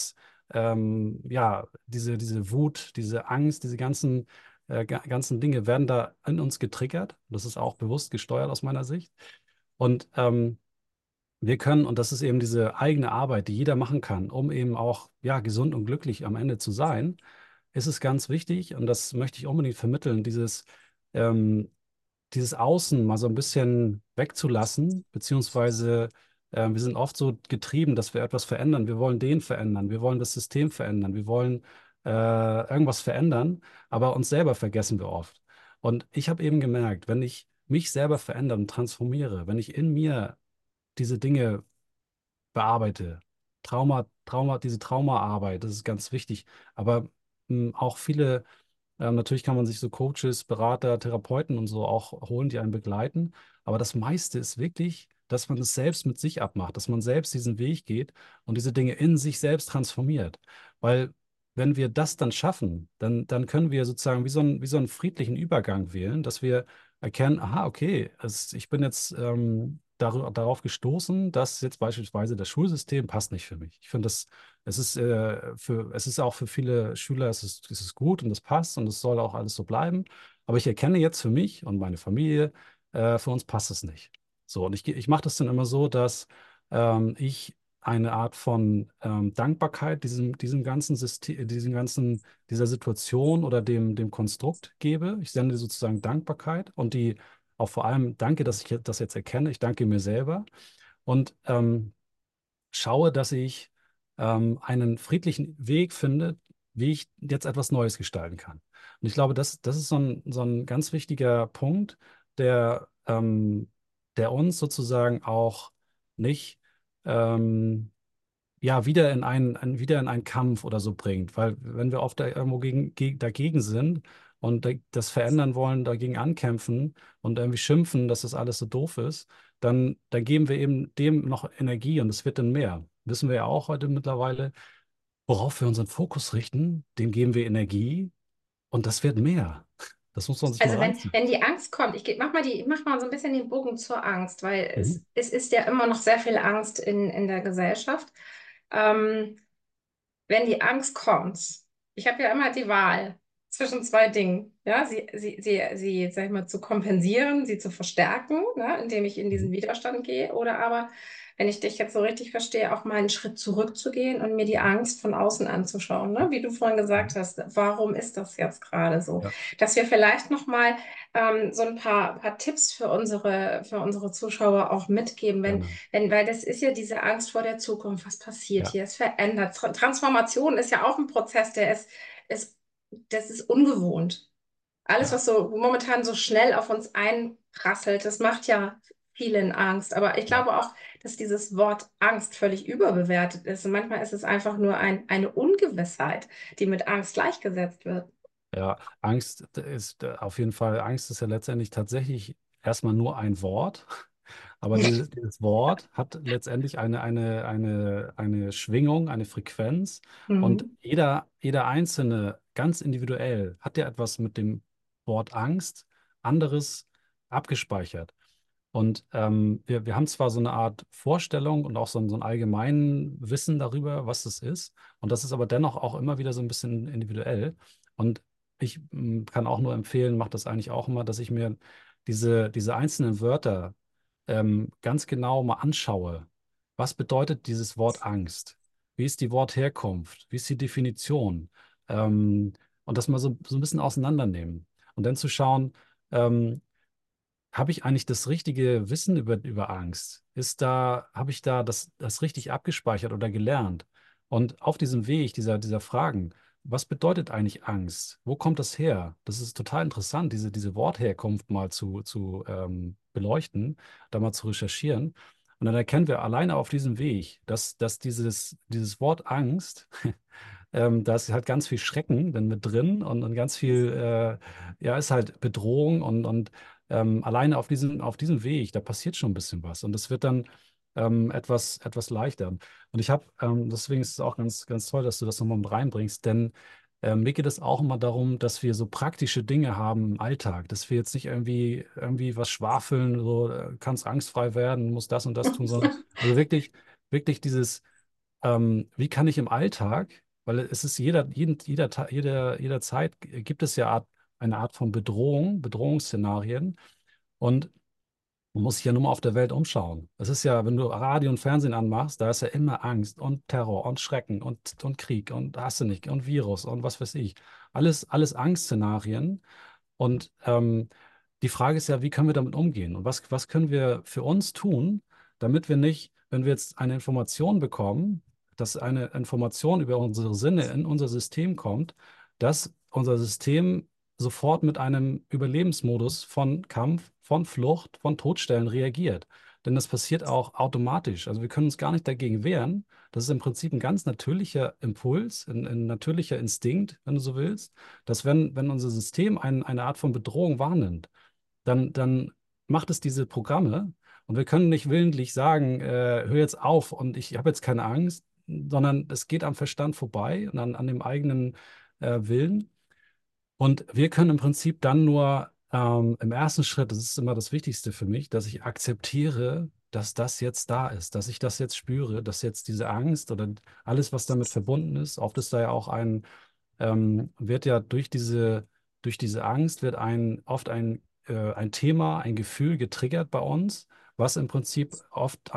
ja, diese Wut, diese Angst, diese ganzen Dinge werden da in uns getriggert. Das ist auch bewusst gesteuert aus meiner Sicht. Und wir können, und das ist eben diese eigene Arbeit, die jeder machen kann, um eben auch ja, gesund und glücklich am Ende zu sein, ist es ganz wichtig, und das möchte ich unbedingt vermitteln, ähm, dieses Außen mal so ein bisschen wegzulassen, beziehungsweise wir sind oft so getrieben, dass wir etwas verändern. Wir wollen den verändern, wir wollen das System verändern, wir wollen irgendwas verändern, aber uns selber vergessen wir oft. Und ich habe eben gemerkt, wenn ich mich selber verändere und transformiere, wenn ich in mir diese Dinge bearbeite. Diese Traumaarbeit, das ist ganz wichtig. Aber auch viele, natürlich kann man sich so Coaches, Berater, Therapeuten und so auch holen, die einen begleiten. Aber das meiste ist wirklich, dass man es selbst mit sich abmacht, dass man selbst diesen Weg geht und diese Dinge in sich selbst transformiert. Weil wenn wir das dann schaffen, dann können wir sozusagen wie so einen friedlichen Übergang wählen, dass wir erkennen, aha, okay, ich bin jetzt darauf gestoßen, dass jetzt beispielsweise das Schulsystem passt nicht für mich. Ich finde, es ist auch für viele Schüler, es ist gut und es passt und es soll auch alles so bleiben. Aber ich erkenne jetzt für mich und meine Familie, für uns passt es nicht. So, und ich mache das dann immer so, dass ich eine Art von Dankbarkeit diesem ganzen System, dieser Situation oder dem Konstrukt gebe. Ich sende sozusagen Dankbarkeit und auch vor allem danke, dass ich das jetzt erkenne. Ich danke mir selber und schaue, dass ich einen friedlichen Weg finde, wie ich jetzt etwas Neues gestalten kann. Und ich glaube, das ist so ein ganz wichtiger Punkt, der uns sozusagen auch nicht ja, wieder in einen Kampf oder so bringt. Weil wenn wir oft da irgendwo dagegen sind und das verändern wollen, dagegen ankämpfen und irgendwie schimpfen, dass das alles so doof ist, dann geben wir eben dem noch Energie und es wird dann mehr. Wissen wir ja auch heute mittlerweile, worauf wir unseren Fokus richten, dem geben wir Energie und das wird mehr. Das muss man sich mal Also reinziehen. wenn die Angst kommt, ich mach mal so ein bisschen den Bogen zur Angst, weil Mhm. es ist ja immer noch sehr viel Angst in der Gesellschaft. Ähm, wenn die Angst kommt, ich habe ja immer die Wahl zwischen zwei Dingen. Ja, sag ich mal, zu kompensieren, sie zu verstärken, ne, indem ich in Mhm. diesen Widerstand gehe, oder aber, wenn ich dich jetzt so richtig verstehe, auch mal einen Schritt zurückzugehen und mir die Angst von außen anzuschauen, ne? Wie du vorhin gesagt Mhm. hast, warum ist das jetzt gerade so? Ja, Dass wir vielleicht noch mal so ein paar Tipps für unsere Zuschauer auch mitgeben, gerne. weil das ist ja diese Angst vor der Zukunft. Was passiert Ja, hier? Es verändert. Transformation ist ja auch ein Prozess, ist, das ist ungewohnt. Alles, ja, was so momentan so schnell auf uns einprasselt, das macht ja vielen Angst. Aber ich ja. glaube auch, dass dieses Wort Angst völlig überbewertet ist. Und manchmal ist es einfach nur eine Ungewissheit, die mit Angst gleichgesetzt wird. Ja, Angst ist auf jeden Fall, Angst ist ja letztendlich tatsächlich erstmal nur ein Wort, aber dieses Wort hat letztendlich eine Schwingung, eine Frequenz und Mhm. jeder Einzelne ganz individuell hat ja etwas mit dem Wort Angst anderes abgespeichert. Und wir haben zwar so eine Art Vorstellung und auch so ein allgemeinen Wissen darüber, was es ist, und das ist aber dennoch auch immer wieder so ein bisschen individuell. Und ich kann auch nur empfehlen, mache das eigentlich auch immer, dass ich mir diese einzelnen Wörter ganz genau mal anschaue. Was bedeutet dieses Wort Angst? Wie ist die Wortherkunft? Wie ist die Definition? Ähm, und das mal so ein bisschen auseinandernehmen. Und dann zu schauen, ähm, habe ich eigentlich das richtige Wissen über Angst? Habe ich da das richtig abgespeichert oder gelernt? Und auf diesem Weg dieser Fragen, was bedeutet eigentlich Angst? Wo kommt das her? Das ist total interessant, diese Wortherkunft mal zu beleuchten, da mal zu recherchieren. Und dann erkennen wir alleine auf diesem Weg, dass dieses Wort Angst, da ist halt ganz viel Schrecken dann mit drin und ganz viel, ja, ist halt Bedrohung und alleine auf diesem Weg, da passiert schon ein bisschen was und es wird dann etwas leichter. Und deswegen ist es auch ganz toll, dass du das nochmal mit reinbringst, denn mir geht es auch immer darum, dass wir so praktische Dinge haben im Alltag, dass wir jetzt nicht irgendwie was schwafeln, so kannst angstfrei werden, musst das und das tun, sondern also wirklich wie kann ich im Alltag, weil es ist jederzeit gibt es ja eine Art von Bedrohungsszenarien und man muss sich ja nur mal auf der Welt umschauen. Es ist ja, wenn du Radio und Fernsehen anmachst, da ist ja immer Angst und Terror und Schrecken und Krieg und hast du nicht und Virus und was weiß ich. Alles Angstszenarien. Und die Frage ist ja, wie können wir damit umgehen? Und was können wir für uns tun, damit wir nicht, wenn wir jetzt eine Information bekommen, dass eine Information über unsere Sinne in unser System kommt, dass unser System sofort mit einem Überlebensmodus von Kampf, von Flucht, von Todstellen reagiert. Denn das passiert auch automatisch. Also wir können uns gar nicht dagegen wehren. Das ist im Prinzip ein ganz natürlicher Impuls, ein natürlicher Instinkt, wenn du so willst, dass wenn unser System eine Art von Bedrohung wahrnimmt, dann macht es diese Programme und wir können nicht willentlich sagen, hör jetzt auf und ich habe jetzt keine Angst, sondern es geht am Verstand vorbei und an dem eigenen Willen. Und wir können im Prinzip dann nur im ersten Schritt, das ist immer das Wichtigste für mich, dass ich akzeptiere, dass das jetzt da ist, dass ich das jetzt spüre, dass jetzt diese Angst oder alles, was damit verbunden ist, oft ist da ja auch wird ja durch diese Angst wird oft ein Thema, ein Gefühl getriggert bei uns, was im Prinzip oft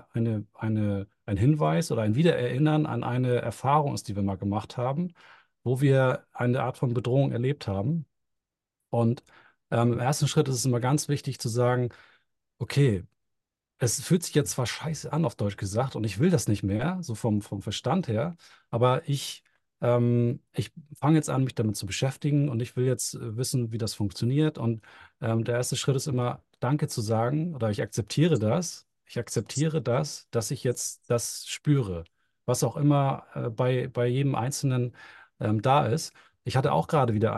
ein Hinweis oder ein Wiedererinnern an eine Erfahrung ist, die wir mal gemacht haben, wo wir eine Art von Bedrohung erlebt haben. Und im ersten Schritt ist es immer ganz wichtig zu sagen, okay, es fühlt sich jetzt zwar scheiße an, auf Deutsch gesagt, und ich will das nicht mehr, so vom Verstand her, aber ich fange jetzt an, mich damit zu beschäftigen und ich will jetzt wissen, wie das funktioniert. Und der erste Schritt ist immer, Danke zu sagen oder ich akzeptiere das. Ich akzeptiere das, dass ich jetzt das spüre, was auch immer bei jedem Einzelnen da ist. Ich hatte auch gerade wieder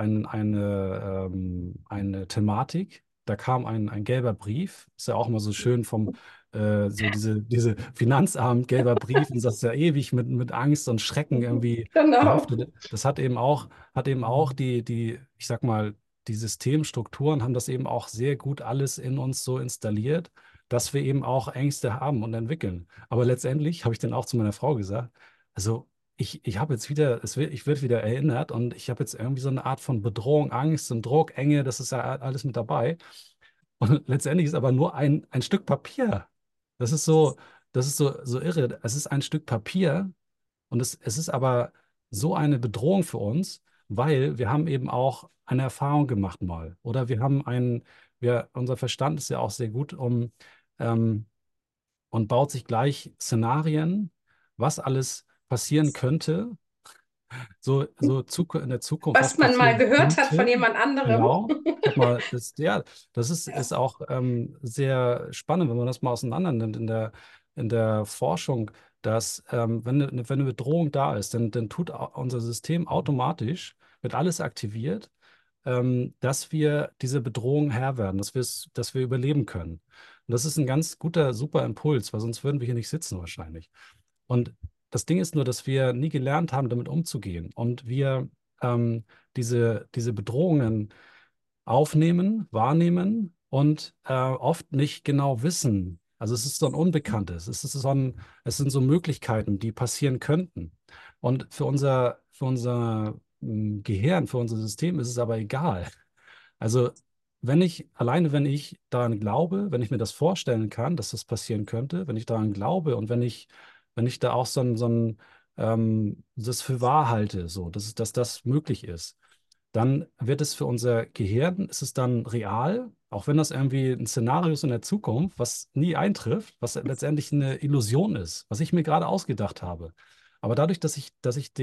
eine Thematik. Da kam ein gelber Brief. Ist ja auch immer so schön vom so diese Finanzamt, gelber Brief und das ist ja ewig mit Angst und Schrecken irgendwie Genau. behaftet. Das hat eben auch ich sag mal, die Systemstrukturen haben das eben auch sehr gut alles in uns so installiert, dass wir eben auch Ängste haben und entwickeln. Aber letztendlich habe ich dann auch zu meiner Frau gesagt, also ich habe jetzt wieder, ich werde wieder erinnert und ich habe jetzt irgendwie so eine Art von Bedrohung, Angst und Druck, Enge, das ist ja alles mit dabei. Und letztendlich ist aber nur ein Stück Papier. Das ist so, so irre. Es ist ein Stück Papier und es ist aber so eine Bedrohung für uns, weil wir haben eben auch eine Erfahrung gemacht mal. Oder unser Verstand ist ja auch sehr gut ähm, und baut sich gleich Szenarien, was alles passieren könnte, in der Zukunft, was Was man mal passieren gehört hat von könnte. jemand anderem. Genau. Ich habe mal, das ist auch sehr spannend, wenn man das mal auseinander nimmt in der Forschung, dass wenn eine Bedrohung da ist, dann tut unser System automatisch, wird alles aktiviert, dass wir dieser Bedrohung Herr werden, dass wir überleben können. Und das ist ein ganz guter, super Impuls, weil sonst würden wir hier nicht sitzen wahrscheinlich. Und das Ding ist nur, dass wir nie gelernt haben, damit umzugehen. Und wir ähm, diese Bedrohungen aufnehmen, wahrnehmen und oft nicht genau wissen. Also es ist so ein Unbekanntes. Es sind so Möglichkeiten, die passieren könnten. Und für unser Gehirn, für unser System ist es aber egal. Also wenn ich daran glaube, wenn ich mir das vorstellen kann, dass das passieren könnte, wenn ich daran glaube und wenn ich da auch das für wahr halte, so, dass das möglich ist, dann wird es für unser Gehirn, ist es dann real, auch wenn das irgendwie ein Szenario ist in der Zukunft, was nie eintrifft, was letztendlich eine Illusion ist, was ich mir gerade ausgedacht habe. Aber dadurch, dass ich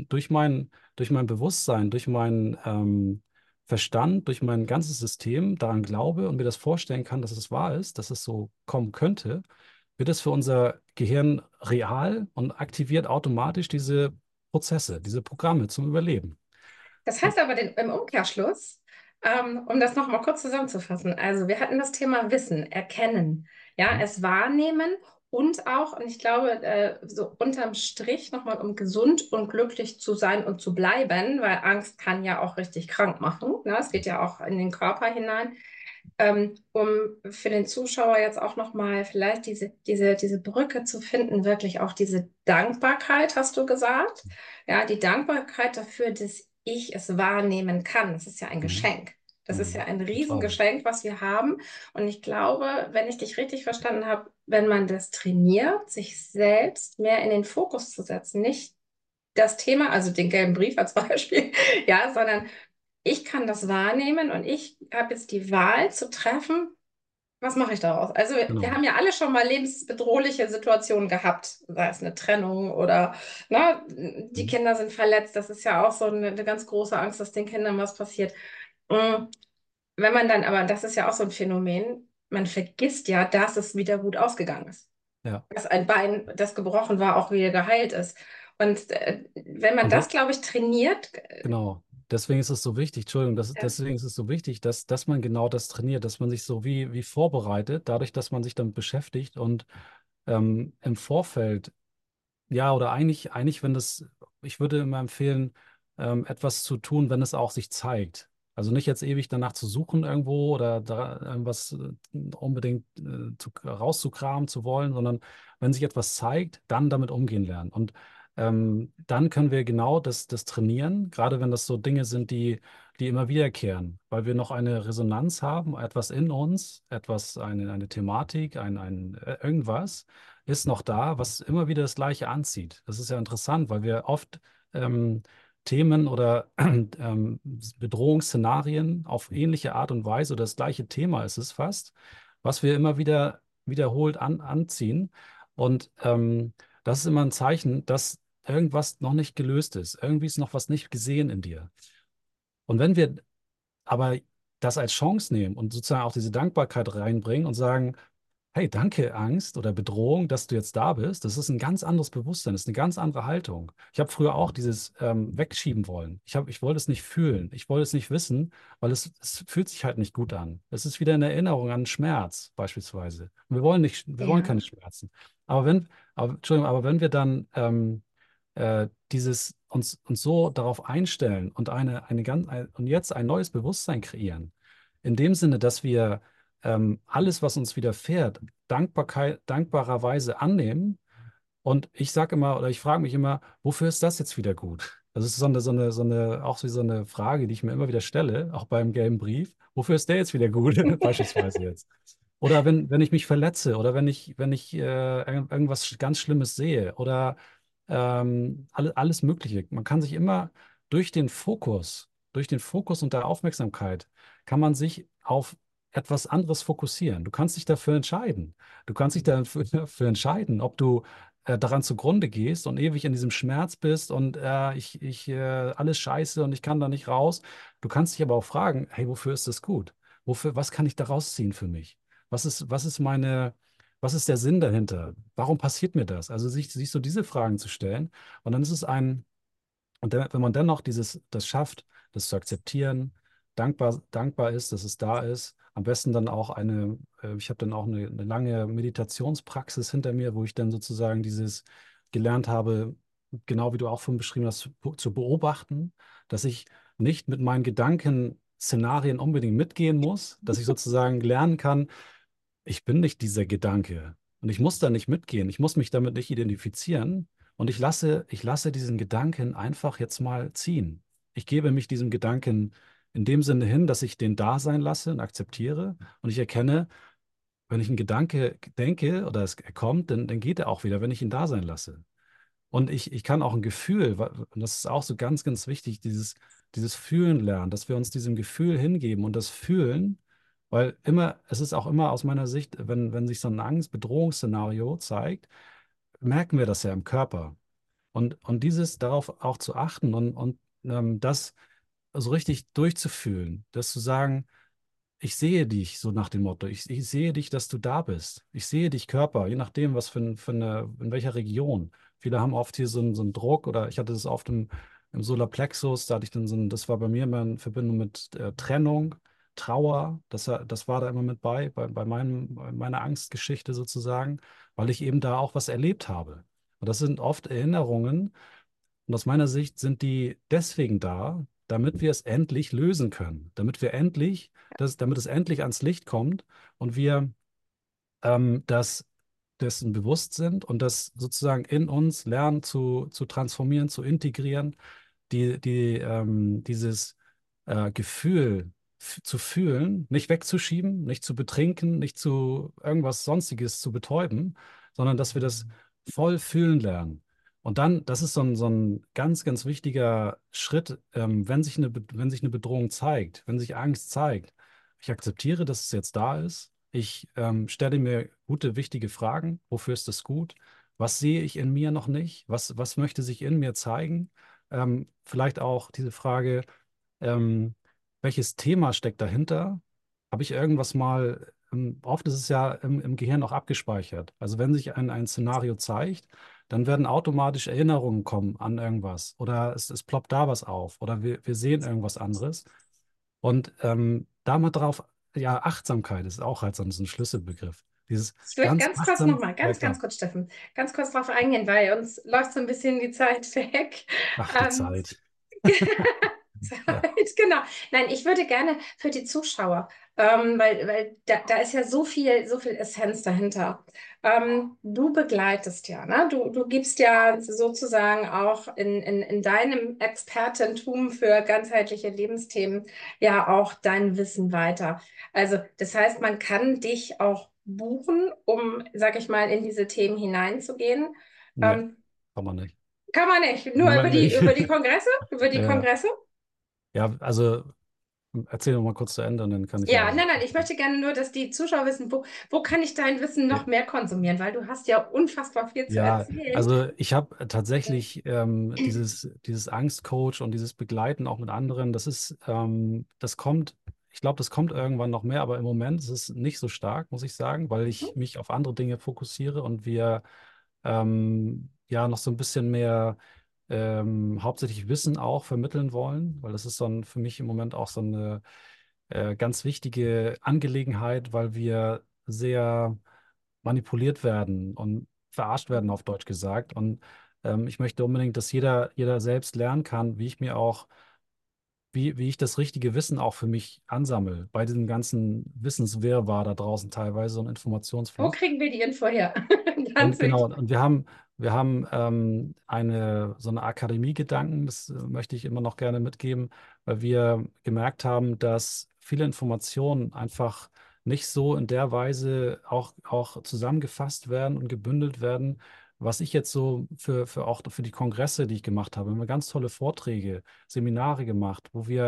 durch mein Bewusstsein, durch meinen Verstand, durch mein ganzes System daran glaube und mir das vorstellen kann, dass es wahr ist, dass es so kommen könnte, wird es für unser Gehirn real und aktiviert automatisch diese Prozesse, diese Programme zum Überleben. Das heißt aber im Umkehrschluss, um das nochmal kurz zusammenzufassen, also wir hatten das Thema Wissen, Erkennen, ja, Mhm. es wahrnehmen und auch, und ich glaube, so unterm Strich nochmal, um gesund und glücklich zu sein und zu bleiben, weil Angst kann ja auch richtig krank machen, ne? Es geht ja auch in den Körper hinein. Um für den Zuschauer jetzt auch nochmal vielleicht diese Brücke zu finden, wirklich auch diese Dankbarkeit, hast du gesagt. Ja, die Dankbarkeit dafür, dass ich es wahrnehmen kann. Das ist ja ein Mhm. Geschenk. Das ist ja Mhm. ein Total. Riesengeschenk, was wir haben. Und ich glaube, wenn ich dich richtig verstanden habe, wenn man das trainiert, sich selbst mehr in den Fokus zu setzen, nicht das Thema, also den gelben Brief als Beispiel, ja, sondern ich kann das wahrnehmen und ich habe jetzt die Wahl zu treffen, was mache ich daraus? Also wir Genau. haben ja alle schon mal lebensbedrohliche Situationen gehabt, sei es eine Trennung oder ne, die Mhm. Kinder sind verletzt. Das ist ja auch so eine ganz große Angst, dass den Kindern was passiert. Mm, Wenn man dann, aber das ist ja auch so ein Phänomen, man vergisst ja, dass es wieder gut ausgegangen ist. Ja. Dass ein Bein, das gebrochen war, auch wieder geheilt ist. Und wenn man Und das, glaube ich, trainiert, genau. Deswegen ist es so wichtig, Entschuldigung, äh, deswegen ist es so wichtig, dass man genau das trainiert, dass man sich so wie vorbereitet, dadurch, dass man sich damit beschäftigt und im Vorfeld, ja, oder eigentlich, ich würde immer empfehlen, etwas zu tun, wenn es auch sich zeigt. Also nicht jetzt ewig danach zu suchen irgendwo oder da irgendwas unbedingt rauszukramen zu wollen, sondern wenn sich etwas zeigt, dann damit umgehen lernen. Und dann können wir genau das trainieren, gerade wenn das so Dinge sind, die immer wiederkehren, weil wir noch eine Resonanz haben, etwas in uns, eine Thematik, irgendwas ist noch da, was immer wieder das Gleiche anzieht. Das ist ja interessant, weil wir oft Themen oder Bedrohungsszenarien auf ähnliche Art und Weise oder das gleiche Thema ist es fast, was wir immer wieder wiederholt anziehen. Und das ist immer ein Zeichen, dass irgendwas noch nicht gelöst ist. Irgendwie ist noch was nicht gesehen in dir. Und wenn wir aber das als Chance nehmen und sozusagen auch diese Dankbarkeit reinbringen und sagen, hey, danke, Angst oder Bedrohung, dass du jetzt da bist. Das ist ein ganz anderes Bewusstsein, das ist eine ganz andere Haltung. Ich habe früher auch dieses wegschieben wollen. Ich wollte es nicht fühlen, ich wollte es nicht wissen, weil es fühlt sich halt nicht gut an. Es ist wieder eine Erinnerung an Schmerz beispielsweise. Und wir wollen Ja. keine Schmerzen. Entschuldigung, aber wenn wir dann uns so darauf einstellen und und jetzt ein neues Bewusstsein kreieren, in dem Sinne, dass wir alles, was uns widerfährt, dankbarerweise annehmen. Und ich sage immer, oder ich frage mich immer, wofür ist das jetzt wieder gut? Das ist auch so eine Frage, die ich mir immer wieder stelle, auch beim gelben Brief. Wofür ist der jetzt wieder gut? Beispielsweise jetzt. Oder wenn ich mich verletze oder wenn ich irgendwas ganz Schlimmes sehe oder alles Mögliche. Man kann sich immer durch den Fokus und der Aufmerksamkeit, kann man sich auf etwas anderes fokussieren. Du kannst dich dafür entscheiden. Du kannst dich dafür entscheiden, ob du daran zugrunde gehst und ewig in diesem Schmerz bist und alles scheiße und ich kann da nicht raus. Du kannst dich aber auch fragen, hey, wofür ist das gut? Was kann ich daraus ziehen für mich? Was ist der Sinn dahinter? Warum passiert mir das? Also sich so diese Fragen zu stellen. Und dann ist es wenn man dennoch das schafft, das zu akzeptieren, dankbar ist, dass es da ist, am besten dann auch ich habe dann auch eine lange Meditationspraxis hinter mir, wo ich dann sozusagen dieses gelernt habe, genau wie du auch vorhin beschrieben hast, zu beobachten, dass ich nicht mit meinen Gedankenszenarien unbedingt mitgehen muss, dass ich sozusagen lernen kann, ich bin nicht dieser Gedanke und ich muss da nicht mitgehen, ich muss mich damit nicht identifizieren und ich lasse diesen Gedanken einfach jetzt mal ziehen. Ich gebe mich diesem Gedanken in dem Sinne hin, dass ich den da sein lasse und akzeptiere und ich erkenne, wenn ich einen Gedanke denke oder er kommt, dann geht er auch wieder, wenn ich ihn da sein lasse. Und ich kann auch ein Gefühl, und das ist auch so ganz, ganz wichtig, dieses Fühlen lernen, dass wir uns diesem Gefühl hingeben und das Fühlen, weil es ist auch immer aus meiner Sicht, wenn sich so ein Bedrohungsszenario zeigt, merken wir das ja im Körper. Und darauf auch zu achten und das so richtig durchzufühlen, das zu sagen, ich sehe dich, so nach dem Motto. Ich sehe dich, dass du da bist. Ich sehe dich Körper, je nachdem, in welcher Region. Viele haben oft hier so einen Druck oder ich hatte das oft im Solarplexus, da hatte ich dann das war bei mir immer in Verbindung mit Trennung, Trauer. Das war da immer mit bei meiner Angstgeschichte sozusagen, weil ich eben da auch was erlebt habe. Und das sind oft Erinnerungen, und aus meiner Sicht sind die deswegen da, damit wir es endlich lösen können, damit es endlich ans Licht kommt und wir dessen bewusst sind und das sozusagen in uns lernen zu transformieren, zu integrieren, dieses Gefühl zu fühlen, nicht wegzuschieben, nicht zu betrinken, nicht zu irgendwas Sonstiges zu betäuben, sondern dass wir das voll fühlen lernen. Und dann, das ist so ein ganz, ganz wichtiger Schritt, wenn sich eine Bedrohung zeigt, wenn sich Angst zeigt. Ich akzeptiere, dass es jetzt da ist. Ich stelle mir gute, wichtige Fragen. Wofür ist das gut? Was sehe ich in mir noch nicht? Was möchte sich in mir zeigen? Vielleicht auch diese Frage, ähm, welches Thema steckt dahinter? Habe ich irgendwas mal, oft ist es ja im Gehirn auch abgespeichert. Also wenn sich ein Szenario zeigt, dann werden automatisch Erinnerungen kommen an irgendwas oder es ploppt da was auf oder wir sehen irgendwas anderes. Und da mal drauf, ja, Achtsamkeit ist auch halt so ein Schlüsselbegriff. Dieses Ich würde ganz ganz kurz achtsam, nochmal, ja ganz klar, kurz, Steffen, ganz kurz drauf eingehen, weil uns läuft so ein bisschen die Zeit weg. ach, die Ähm, Zeit. Ja, Zeit, genau. Nein, ich würde gerne für die Zuschauer, weil da ist ja so viel Essenz dahinter. Du begleitest ja, ne? Du gibst ja sozusagen auch in deinem Expertentum für ganzheitliche Lebensthemen ja auch dein Wissen weiter. Also, das heißt, man kann dich auch buchen, um, sag ich mal, in diese Themen hineinzugehen. ne, Ähm, kann man nicht. kann man nicht, Im nur Moment nicht. über die Kongresse, über die Ja. Kongresse. Ja, also erzähl noch mal kurz zu Ende und dann kann ich Ja, ja. nein, nein, ich möchte gerne nur, dass die Zuschauer wissen, wo kann ich dein Wissen noch mehr konsumieren, weil du hast ja unfassbar viel zu Ja, erzählen. also ich habe tatsächlich dieses Angstcoach und dieses Begleiten auch mit anderen, das kommt, ich glaube, das kommt irgendwann noch mehr, aber im Moment ist es nicht so stark, muss ich sagen, weil ich mich auf andere Dinge fokussiere und wir ja noch so ein bisschen mehr hauptsächlich Wissen auch vermitteln wollen, weil das ist dann für mich im Moment auch so eine ganz wichtige Angelegenheit, weil wir sehr manipuliert werden und verarscht werden, auf Deutsch gesagt. Und ich möchte unbedingt, dass jeder selbst lernen kann, wie ich das richtige Wissen auch für mich ansammle, bei diesem ganzen Wissenswirrwarr da draußen teilweise und Wo Informationsfluss. kriegen wir die Info her? Und Ganz genau, wichtig. und wir haben so eine Akademie-Gedanken, das möchte ich immer noch gerne mitgeben, weil wir gemerkt haben, dass viele Informationen einfach nicht so in der Weise auch zusammengefasst werden und gebündelt werden, was ich jetzt so für auch für die Kongresse, die ich gemacht habe, wir haben ganz tolle Vorträge, Seminare gemacht,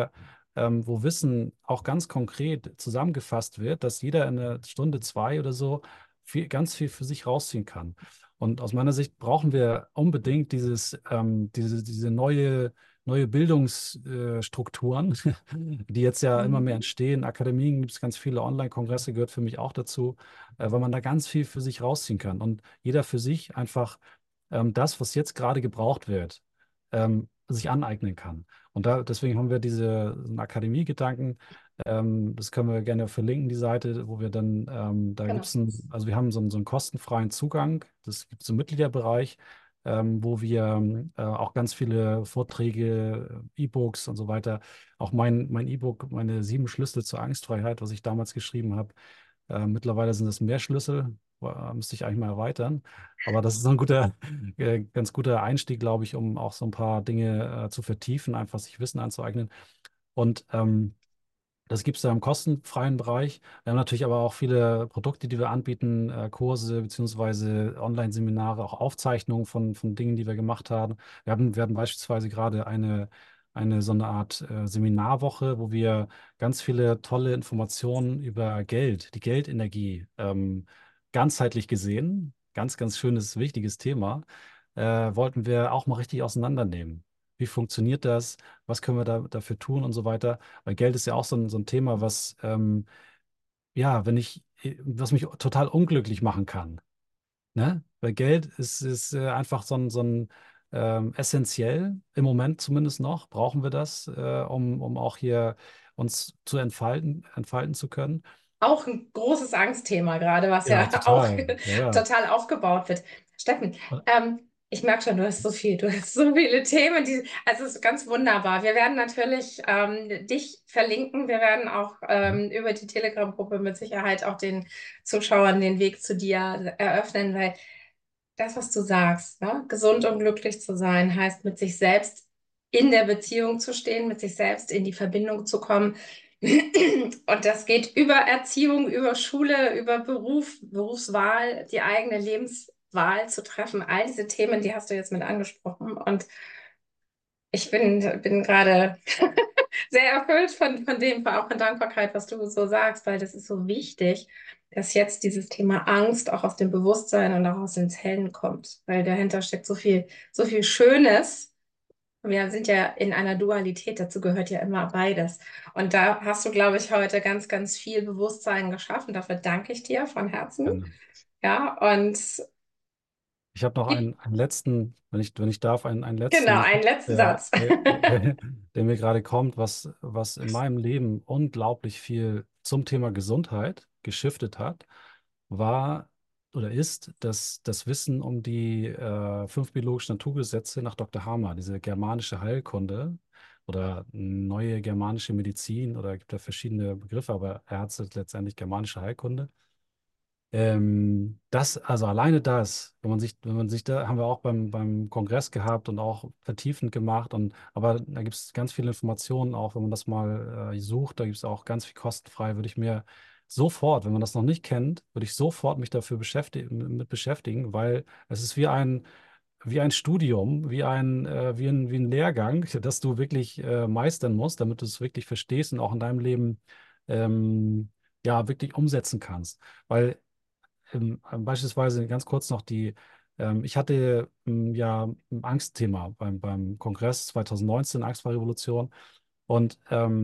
wo Wissen auch ganz konkret zusammengefasst wird, dass jeder in einer Stunde, zwei oder so ganz viel für sich rausziehen kann. Und aus meiner Sicht brauchen wir unbedingt diese neue Bildungsstrukturen, die jetzt ja immer mehr Mhm. entstehen. Akademien gibt es ganz viele, Online-Kongresse gehört für mich auch dazu, weil man da ganz viel für sich rausziehen kann und jeder für sich einfach das, was jetzt gerade gebraucht wird, sich aneignen kann. Und deswegen haben wir diesen Akademie-Gedanken. Das können wir gerne verlinken, die Seite, wo wir dann, da gibt Genau. es also wir haben so einen kostenfreien Zugang, das gibt es im Mitgliederbereich, wo wir auch ganz viele Vorträge, E-Books und so weiter, auch mein E-Book, meine 7 Schlüssel zur Angstfreiheit, was ich damals geschrieben habe, mittlerweile sind es mehr Schlüssel, müsste ich eigentlich mal erweitern, aber das ist so ein ganz guter Einstieg, glaube ich, um auch so ein paar Dinge zu vertiefen, einfach sich Wissen anzueignen. Und das gibt es da im kostenfreien Bereich. Wir haben natürlich aber auch viele Produkte, die wir anbieten, Kurse beziehungsweise Online-Seminare, auch Aufzeichnungen von Dingen, die wir gemacht haben. Wir hatten beispielsweise gerade so eine Art Seminarwoche, wo wir ganz viele tolle Informationen über Geld, die Geldenergie, ganzheitlich gesehen, ganz schönes, wichtiges Thema, wollten wir auch mal richtig auseinandernehmen. Wie funktioniert das? Was können wir dafür tun und so weiter? Weil Geld ist ja auch so ein Thema, ja, was mich total unglücklich machen kann. Ne? Weil Geld ist einfach so ein essentiell, im Moment zumindest noch, brauchen wir das, um auch hier uns zu entfalten zu können. Auch ein großes Angstthema gerade, was Ja, ja auch total. Ja, ja. total aufgebaut wird. Steffen, ich merke schon, du hast so viele Themen, also es ist ganz wunderbar. Wir werden natürlich dich verlinken. Wir werden auch über die Telegram-Gruppe mit Sicherheit auch den Zuschauern den Weg zu dir eröffnen, weil das, was du sagst, ne? Gesund und glücklich zu sein, heißt mit sich selbst in der Beziehung zu stehen, mit sich selbst in die Verbindung zu kommen. Und das geht über Erziehung, über Schule, über Beruf, Berufswahl, die eigene Lebenswahl zu treffen. All diese Themen, die hast du jetzt mit angesprochen. Und ich bin gerade sehr erfüllt von dem, auch von Dankbarkeit, was du so sagst, weil das ist so wichtig, dass jetzt dieses Thema Angst auch aus dem Bewusstsein und auch aus den Zellen kommt, weil dahinter steckt so viel Schönes. Wir sind ja in einer Dualität, dazu gehört ja immer beides. Und da hast du, glaube ich, heute ganz viel Bewusstsein geschaffen. Dafür danke ich dir von Herzen. Gerne. Ja, und Ich habe noch einen letzten, wenn ich darf, einen genau, letzten einen Punkt, letzten Satz. der mir gerade kommt, was in meinem Leben unglaublich viel zum Thema Gesundheit geschiftet hat, war oder ist das Wissen um die 5 biologischen Naturgesetze nach Dr. Hamer, diese germanische Heilkunde oder neue germanische Medizin oder gibt ja verschiedene Begriffe, aber er hat es letztendlich germanische Heilkunde. Also alleine das, wenn man sich da, haben wir auch beim Kongress gehabt und auch vertiefend gemacht aber da gibt es ganz viele Informationen auch, wenn man das mal sucht, da gibt es auch ganz viel kostenfrei, würde ich mir sofort, wenn man das noch nicht kennt, würde ich sofort mich dafür mit beschäftigen, weil es ist wie wie ein Studium, wie ein Lehrgang, das du wirklich meistern musst, damit du es wirklich verstehst und auch in deinem Leben ähm, ja wirklich umsetzen kannst. Weil beispielsweise ganz kurz noch ich hatte ja ein Angstthema beim Kongress 2019, Angst vor Revolution. Und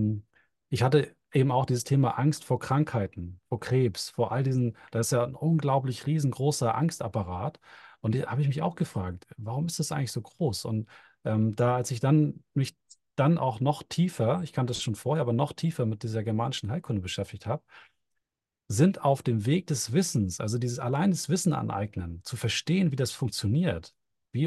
ich hatte eben auch dieses Thema Angst vor Krankheiten, vor Krebs, vor all diesen, da ist ja ein unglaublich riesengroßer Angstapparat. Und da habe ich mich auch gefragt, warum ist das eigentlich so groß? Und als ich dann mich dann auch noch tiefer, ich kannte das schon vorher, aber noch tiefer mit dieser germanischen Heilkunde beschäftigt habe, sind auf dem Weg des Wissens, also dieses allein das Wissen aneignen, zu verstehen, wie das funktioniert, wie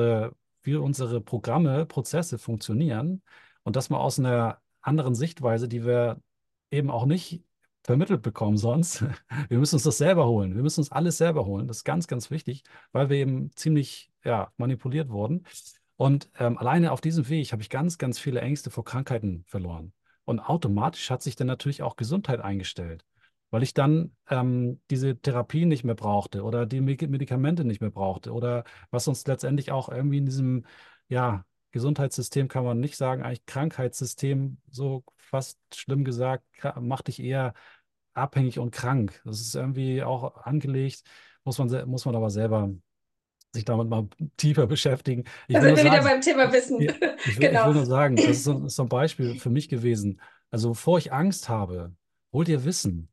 unsere Programme, Prozesse funktionieren und das mal aus einer anderen Sichtweise, die wir eben auch nicht vermittelt bekommen sonst. Wir müssen uns das selber holen. Wir müssen uns alles selber holen. Das ist ganz, ganz wichtig, weil wir eben ziemlich, ja, manipuliert wurden. Und alleine auf diesem Weg habe ich ganz, ganz viele Ängste vor Krankheiten verloren. Und automatisch hat sich dann natürlich auch Gesundheit eingestellt, weil ich dann diese Therapien nicht mehr brauchte oder die Medikamente nicht mehr brauchte oder was uns letztendlich auch irgendwie in diesem, ja, Gesundheitssystem kann man nicht sagen, eigentlich Krankheitssystem, so fast schlimm gesagt, macht dich eher abhängig und krank. Das ist irgendwie auch angelegt, muss man aber selber sich damit mal tiefer beschäftigen. Ich Da will sind nur wir wieder sagen, beim Thema Wissen. ja, ich Genau. will nur sagen, das ist so ein Beispiel für mich gewesen. Also, bevor ich Angst habe, hol dir Wissen,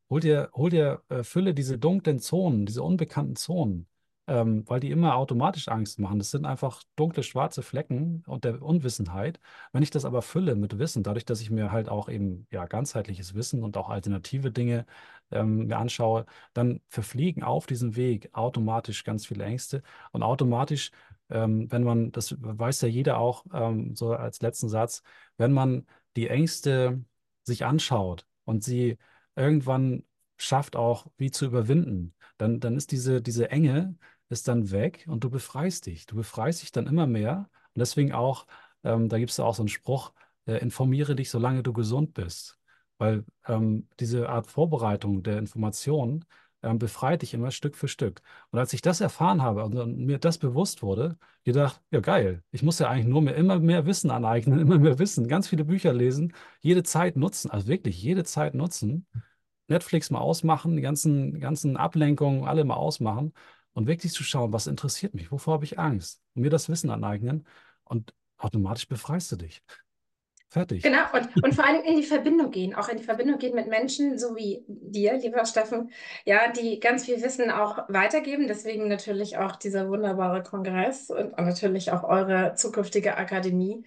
fülle diese dunklen Zonen, diese unbekannten Zonen, weil die immer automatisch Angst machen. Das sind einfach dunkle, schwarze Flecken und der Unwissenheit. Wenn ich das aber fülle mit Wissen, dadurch, dass ich mir halt auch eben ja ganzheitliches Wissen und auch alternative Dinge mir anschaue, dann verfliegen auf diesem Weg automatisch ganz viele Ängste und automatisch wenn man, das weiß ja jeder auch, so als letzten Satz, wenn man die Ängste sich anschaut und sie irgendwann schafft auch, wie zu überwinden, dann ist diese Enge ist dann weg und du befreist dich. Du befreist dich dann immer mehr. Und deswegen auch, da gibt es auch so einen Spruch, informiere dich, solange du gesund bist. Weil diese Art Vorbereitung der Informationen befreit dich immer Stück für Stück. Und als ich das erfahren habe und mir das bewusst wurde, gedacht, ja geil, ich muss ja eigentlich nur mir immer mehr Wissen aneignen, immer mehr Wissen, ganz viele Bücher lesen, jede Zeit nutzen, also wirklich jede Zeit nutzen, Netflix mal ausmachen, die ganzen Ablenkungen alle mal ausmachen und wirklich zu schauen, was interessiert mich, wovor habe ich Angst und mir das Wissen aneignen und automatisch befreist du dich. Fertig. Genau, und vor allem in die Verbindung gehen, auch in die Verbindung gehen mit Menschen, so wie dir, lieber Steffen, ja, die ganz viel Wissen auch weitergeben. Deswegen natürlich auch dieser wunderbare Kongress und natürlich auch eure zukünftige Akademie.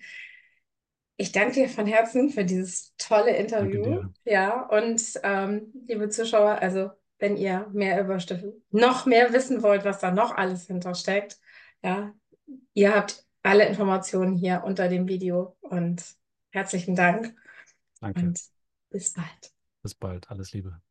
Ich danke dir von Herzen für dieses tolle Danke Interview. dir. Ja, und liebe Zuschauer, also wenn ihr mehr über Steffen, noch mehr wissen wollt, was da noch alles hintersteckt, ja, ihr habt alle Informationen hier unter dem Video und herzlichen Dank Danke. und bis bald. Bis bald. Alles Liebe.